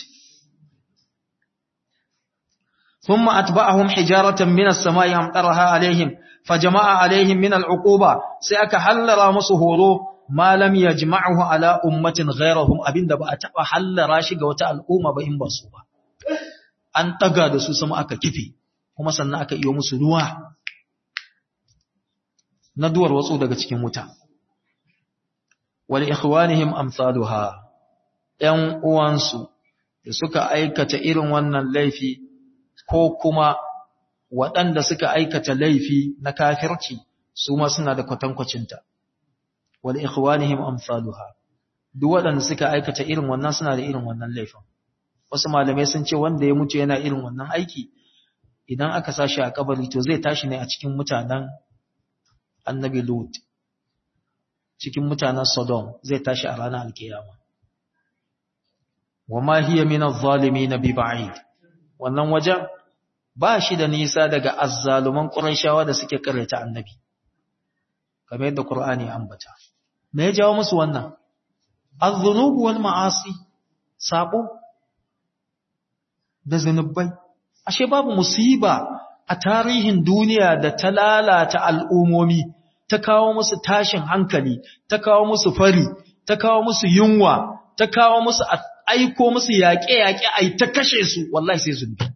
ثم أتبعهم حجارة من السماء أمطرها عليهم فجمع عليهم من العقوبة سيأك حلر مسهورو ما لم يجمعه على أمة غيرهم أبين دبا أتبع حل راشق وتاء الأمة بإن بصوبة أن تقاد سوسما أكا كفي هم سنة أكا يوم سلوة ندور وصودة كموتا ولإخوانهم أمثالها ‘yan uwansu da suka aikata irin wannan laifi ko kuma waɗanda suka aikata laifi na kafirci su ma suna da kwatankwacinta. Wal ikhwanihim amsaluha, duk waɗanda suka aikata irin wannan suna da irin wannan laifin. Wasu malamai sun ce wanda ya mutu yana irin wannan aiki, idan aka sashi a kabari to zai tashi ne a cikin mutanen annabi Lut, cikin mutanen Sodom, zai tashi a ranar alkiyama. Wama hiya min adh-dhalimin biba'id, wannan wajen ba shi da nisa daga azzaluman Qurayshawa da suke karanta annabi, kamar yadda Qur'ani ambata. Me ya jawo musu wannan? Az-dhunub wal ma'asi, sabo da zanubai. Ashe babu musiba a tarihin duniya da ta lalata al'umomi, ta kawo musu tashin hankali, ta kawo musu fari, ta kawo musu yunwa, ta kawo musu aiko musu yaƙe-yaƙe ai ta kashe su, wallahi sai zunubi.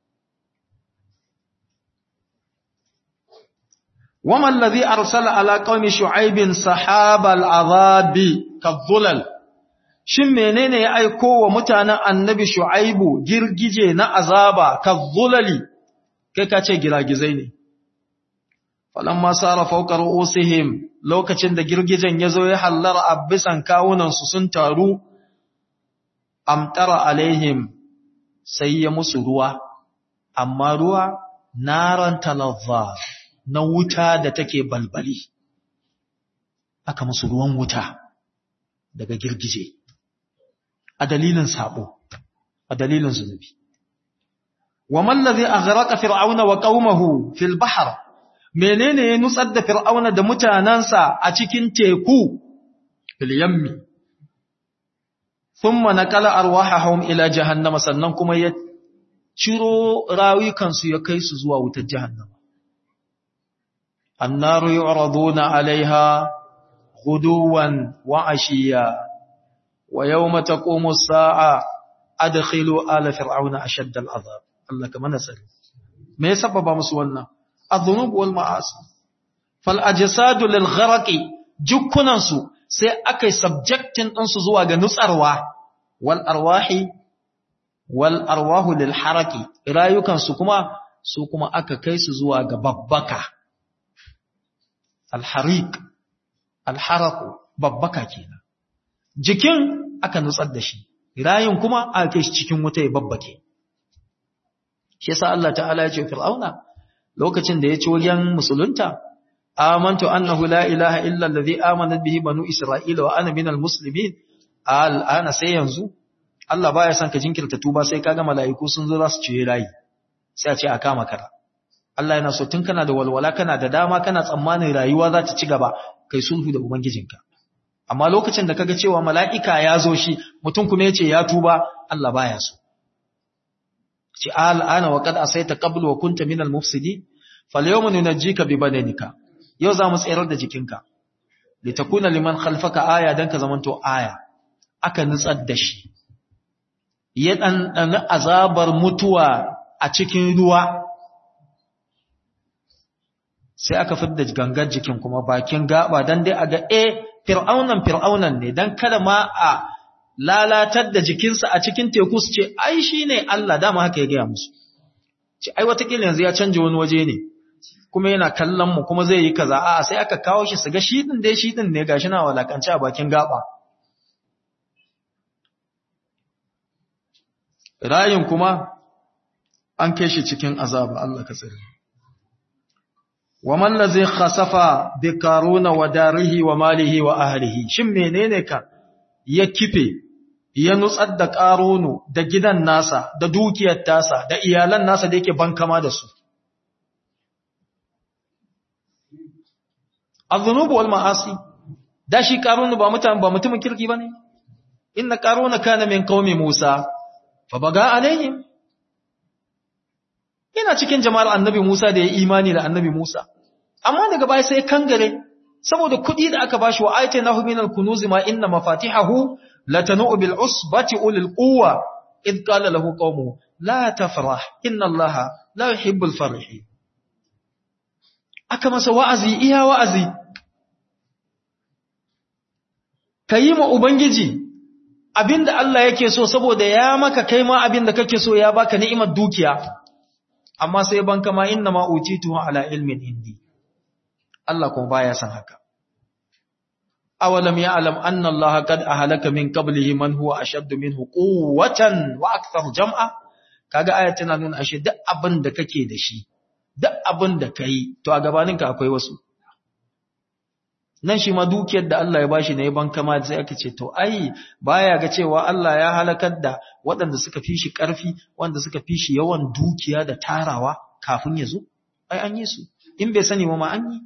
وَمَا الَّذِي أَرْسَلَ عَلَى قَوْمِ شُعَيْبٍ سَحَابَ الْعَذَابِ كَالظُّلَلِ. Shin menene ya aiko wa mutanen annabi Shu'aibu girgije na azaba kazzulali, kai ka ce giragizai ne. Falamma sara fawqa ru'usihim, lokacin da girgijen ya zo ya hallara a bisan kawunansu sun taru, amtara alaihim, sai ya musu ruwa, amma ruwa naran talazza, na wuta da take balbali, aka musu ruwan wuta daga girgije, a dalilin sabo, a dalilin zunubi. Wa mallazi aghraqa fir'auna wa qaumahu fil bahr, menene ya nutsar da fir'auna da mutanansa a cikin teku fil yammi thumma naqala arwahahum ila jahannama sannan kuma ya ciro rayukansu ya kai su zuwa wutar jahannama annaru yu'raduna 'alayha ghuduwan wa 'ashiya wa yawma taqumu as-sa'a adkhilu ala fir'auna ashadda al-'adhab Allah kama nasari me ya sababa musu wannan adh-dhunub wal ma'asi fal ajsadu lil gharqi jukkunansu sai akai subjectin din su zuwa ga nutsarwa wal arwahu lil haraqi rayukansu kuma su kuma aka kai su zuwa ga babbaka al hariq al haraqu babbaka kenan jikin aka nutsar da shi rayun kuma aka kai shi cikin wuta ya babbake shi yasa Allah ta'ala ya ce fir'auna lokacin da ya ci wajen musulunta amantu annahu la ilaha illa allazi amanat bihi banu isra'ila wa ana minal muslimin al'ana sai yanzu Allah baya son ka jinkirta tuba sai kaga mala'iku sun zo za su ciye rayi sai a ce a kama kara Allah yana so tun kana da walwala kana da dama kana tsammanin rayuwa za ta ci gaba kai sulhu da ubangijinka amma lokacin da kaga cewa mala'ika ya zo shi mutum kuma yace ya tuba Allah baya so ci al'ana wa qad asaita qablu wa kunta minal mufsidin falyawma nunajjika bi badanika yau za mu tsayar da jikinka litakuna liman khalfaka aya dan ka zamanto aya aka nutsar da shi ya ɗanɗana azabar mutuwa a cikin ruwa sai aka fidda gangar jikin kuma bakin gaba don dai a ga fir'aunan ne don kada ma a lalatar da jikinsa a cikin teku su ce ai shi ne Allah dama haka ya gaya musu ce ai watakila yanzu ya canja wani waje ne kuma yana kallon mu kuma zai yi kaza a sai aka kawo shi su ga shi din ne gashi na walakance a bakin gaba rayin kuma an kai shi cikin azaba Allah ka tsare wa man ladhi khasafa bi qaruna wa darihi wa malihi wa ahlihi shin menene ka ya kife ya nutsar da qarunu da gidan nasa da dukiyar tasa da iyalan nasa da yake bankama da su az-zunub wal ma'asi da shi qarunu ba mutumin kirki bane inna qaruna kana min qaumi Musa fabaga alaihim yana cikin jama'ar annabi Musa da ya imani da annabi Musa amma daga baya sai kangare saboda kudi da aka bashi wa aytanahu minal kunuz ma inna mafatihahu latanu bil usbati ulil quwwa id qala lahu qaumuhu la tafrah inna allaha la yuhibbul farihin aka masa wa'azi iya wa'azi kayi ma ubangiji abinda Allah yake so saboda ya maka kai ma abinda kake so ya baka ni'imar dukiya amma sai banka ma inna ma utitu ala ilmin indi Allah kuma baya san haka awalam ya'lam anna Allah qad ahlaka min qablihi man huwa ashaddu minhu quwwatan wa akthar jam'a kaga ayat tana nuna ashe duk abinda kake da shi duk abinda kai to a gabaninka akwai wasu nan shi ma dukiyar da Allah ya bashi ne ban kama sai aka ce to ai baya ga cewa Allah ya halakar da waɗanda suka fi shi ƙarfi wanda suka fi shi yawan dukiya da tarawa kafin ya zo ai an yi su in bai sani ma an yi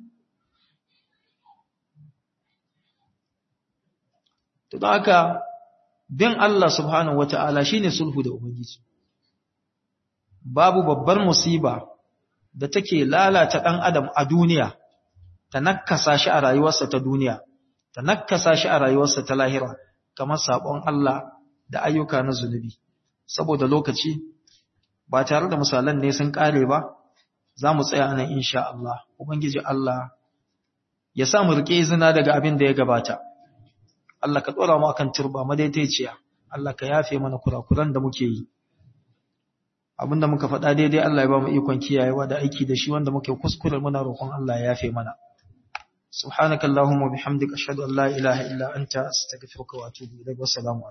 to don haka bin Allah subhanahu wata'ala shine sulhu da ubangiji babu babbar musiba da take lalata ɗan adam a duniya ta nakasa shi a rayuwarsa ta duniya ta nakasa shi a rayuwarsa ta lahira kamar sabon Allah da ayyuka na zunubi saboda lokaci ba tare da misalan ne sun kare ba za mu tsaya nan insha Allah ubangiji Allah ya sa mu rike izina daga abin da ya gabata Allah ka dora mu akan turba madaidaiciya Allah ka yafe mana kurakuran da muke yi abinda muka faɗa daidai Allah ya ba mu ikon kiyayewa da aiki da shi wanda muke kuskure muna roƙon Allah ya yafe mana subhanakallahumma bihamdika ashhadu an la ilaha illa anta astaghfiruka wa atubu ilaik wa assalamu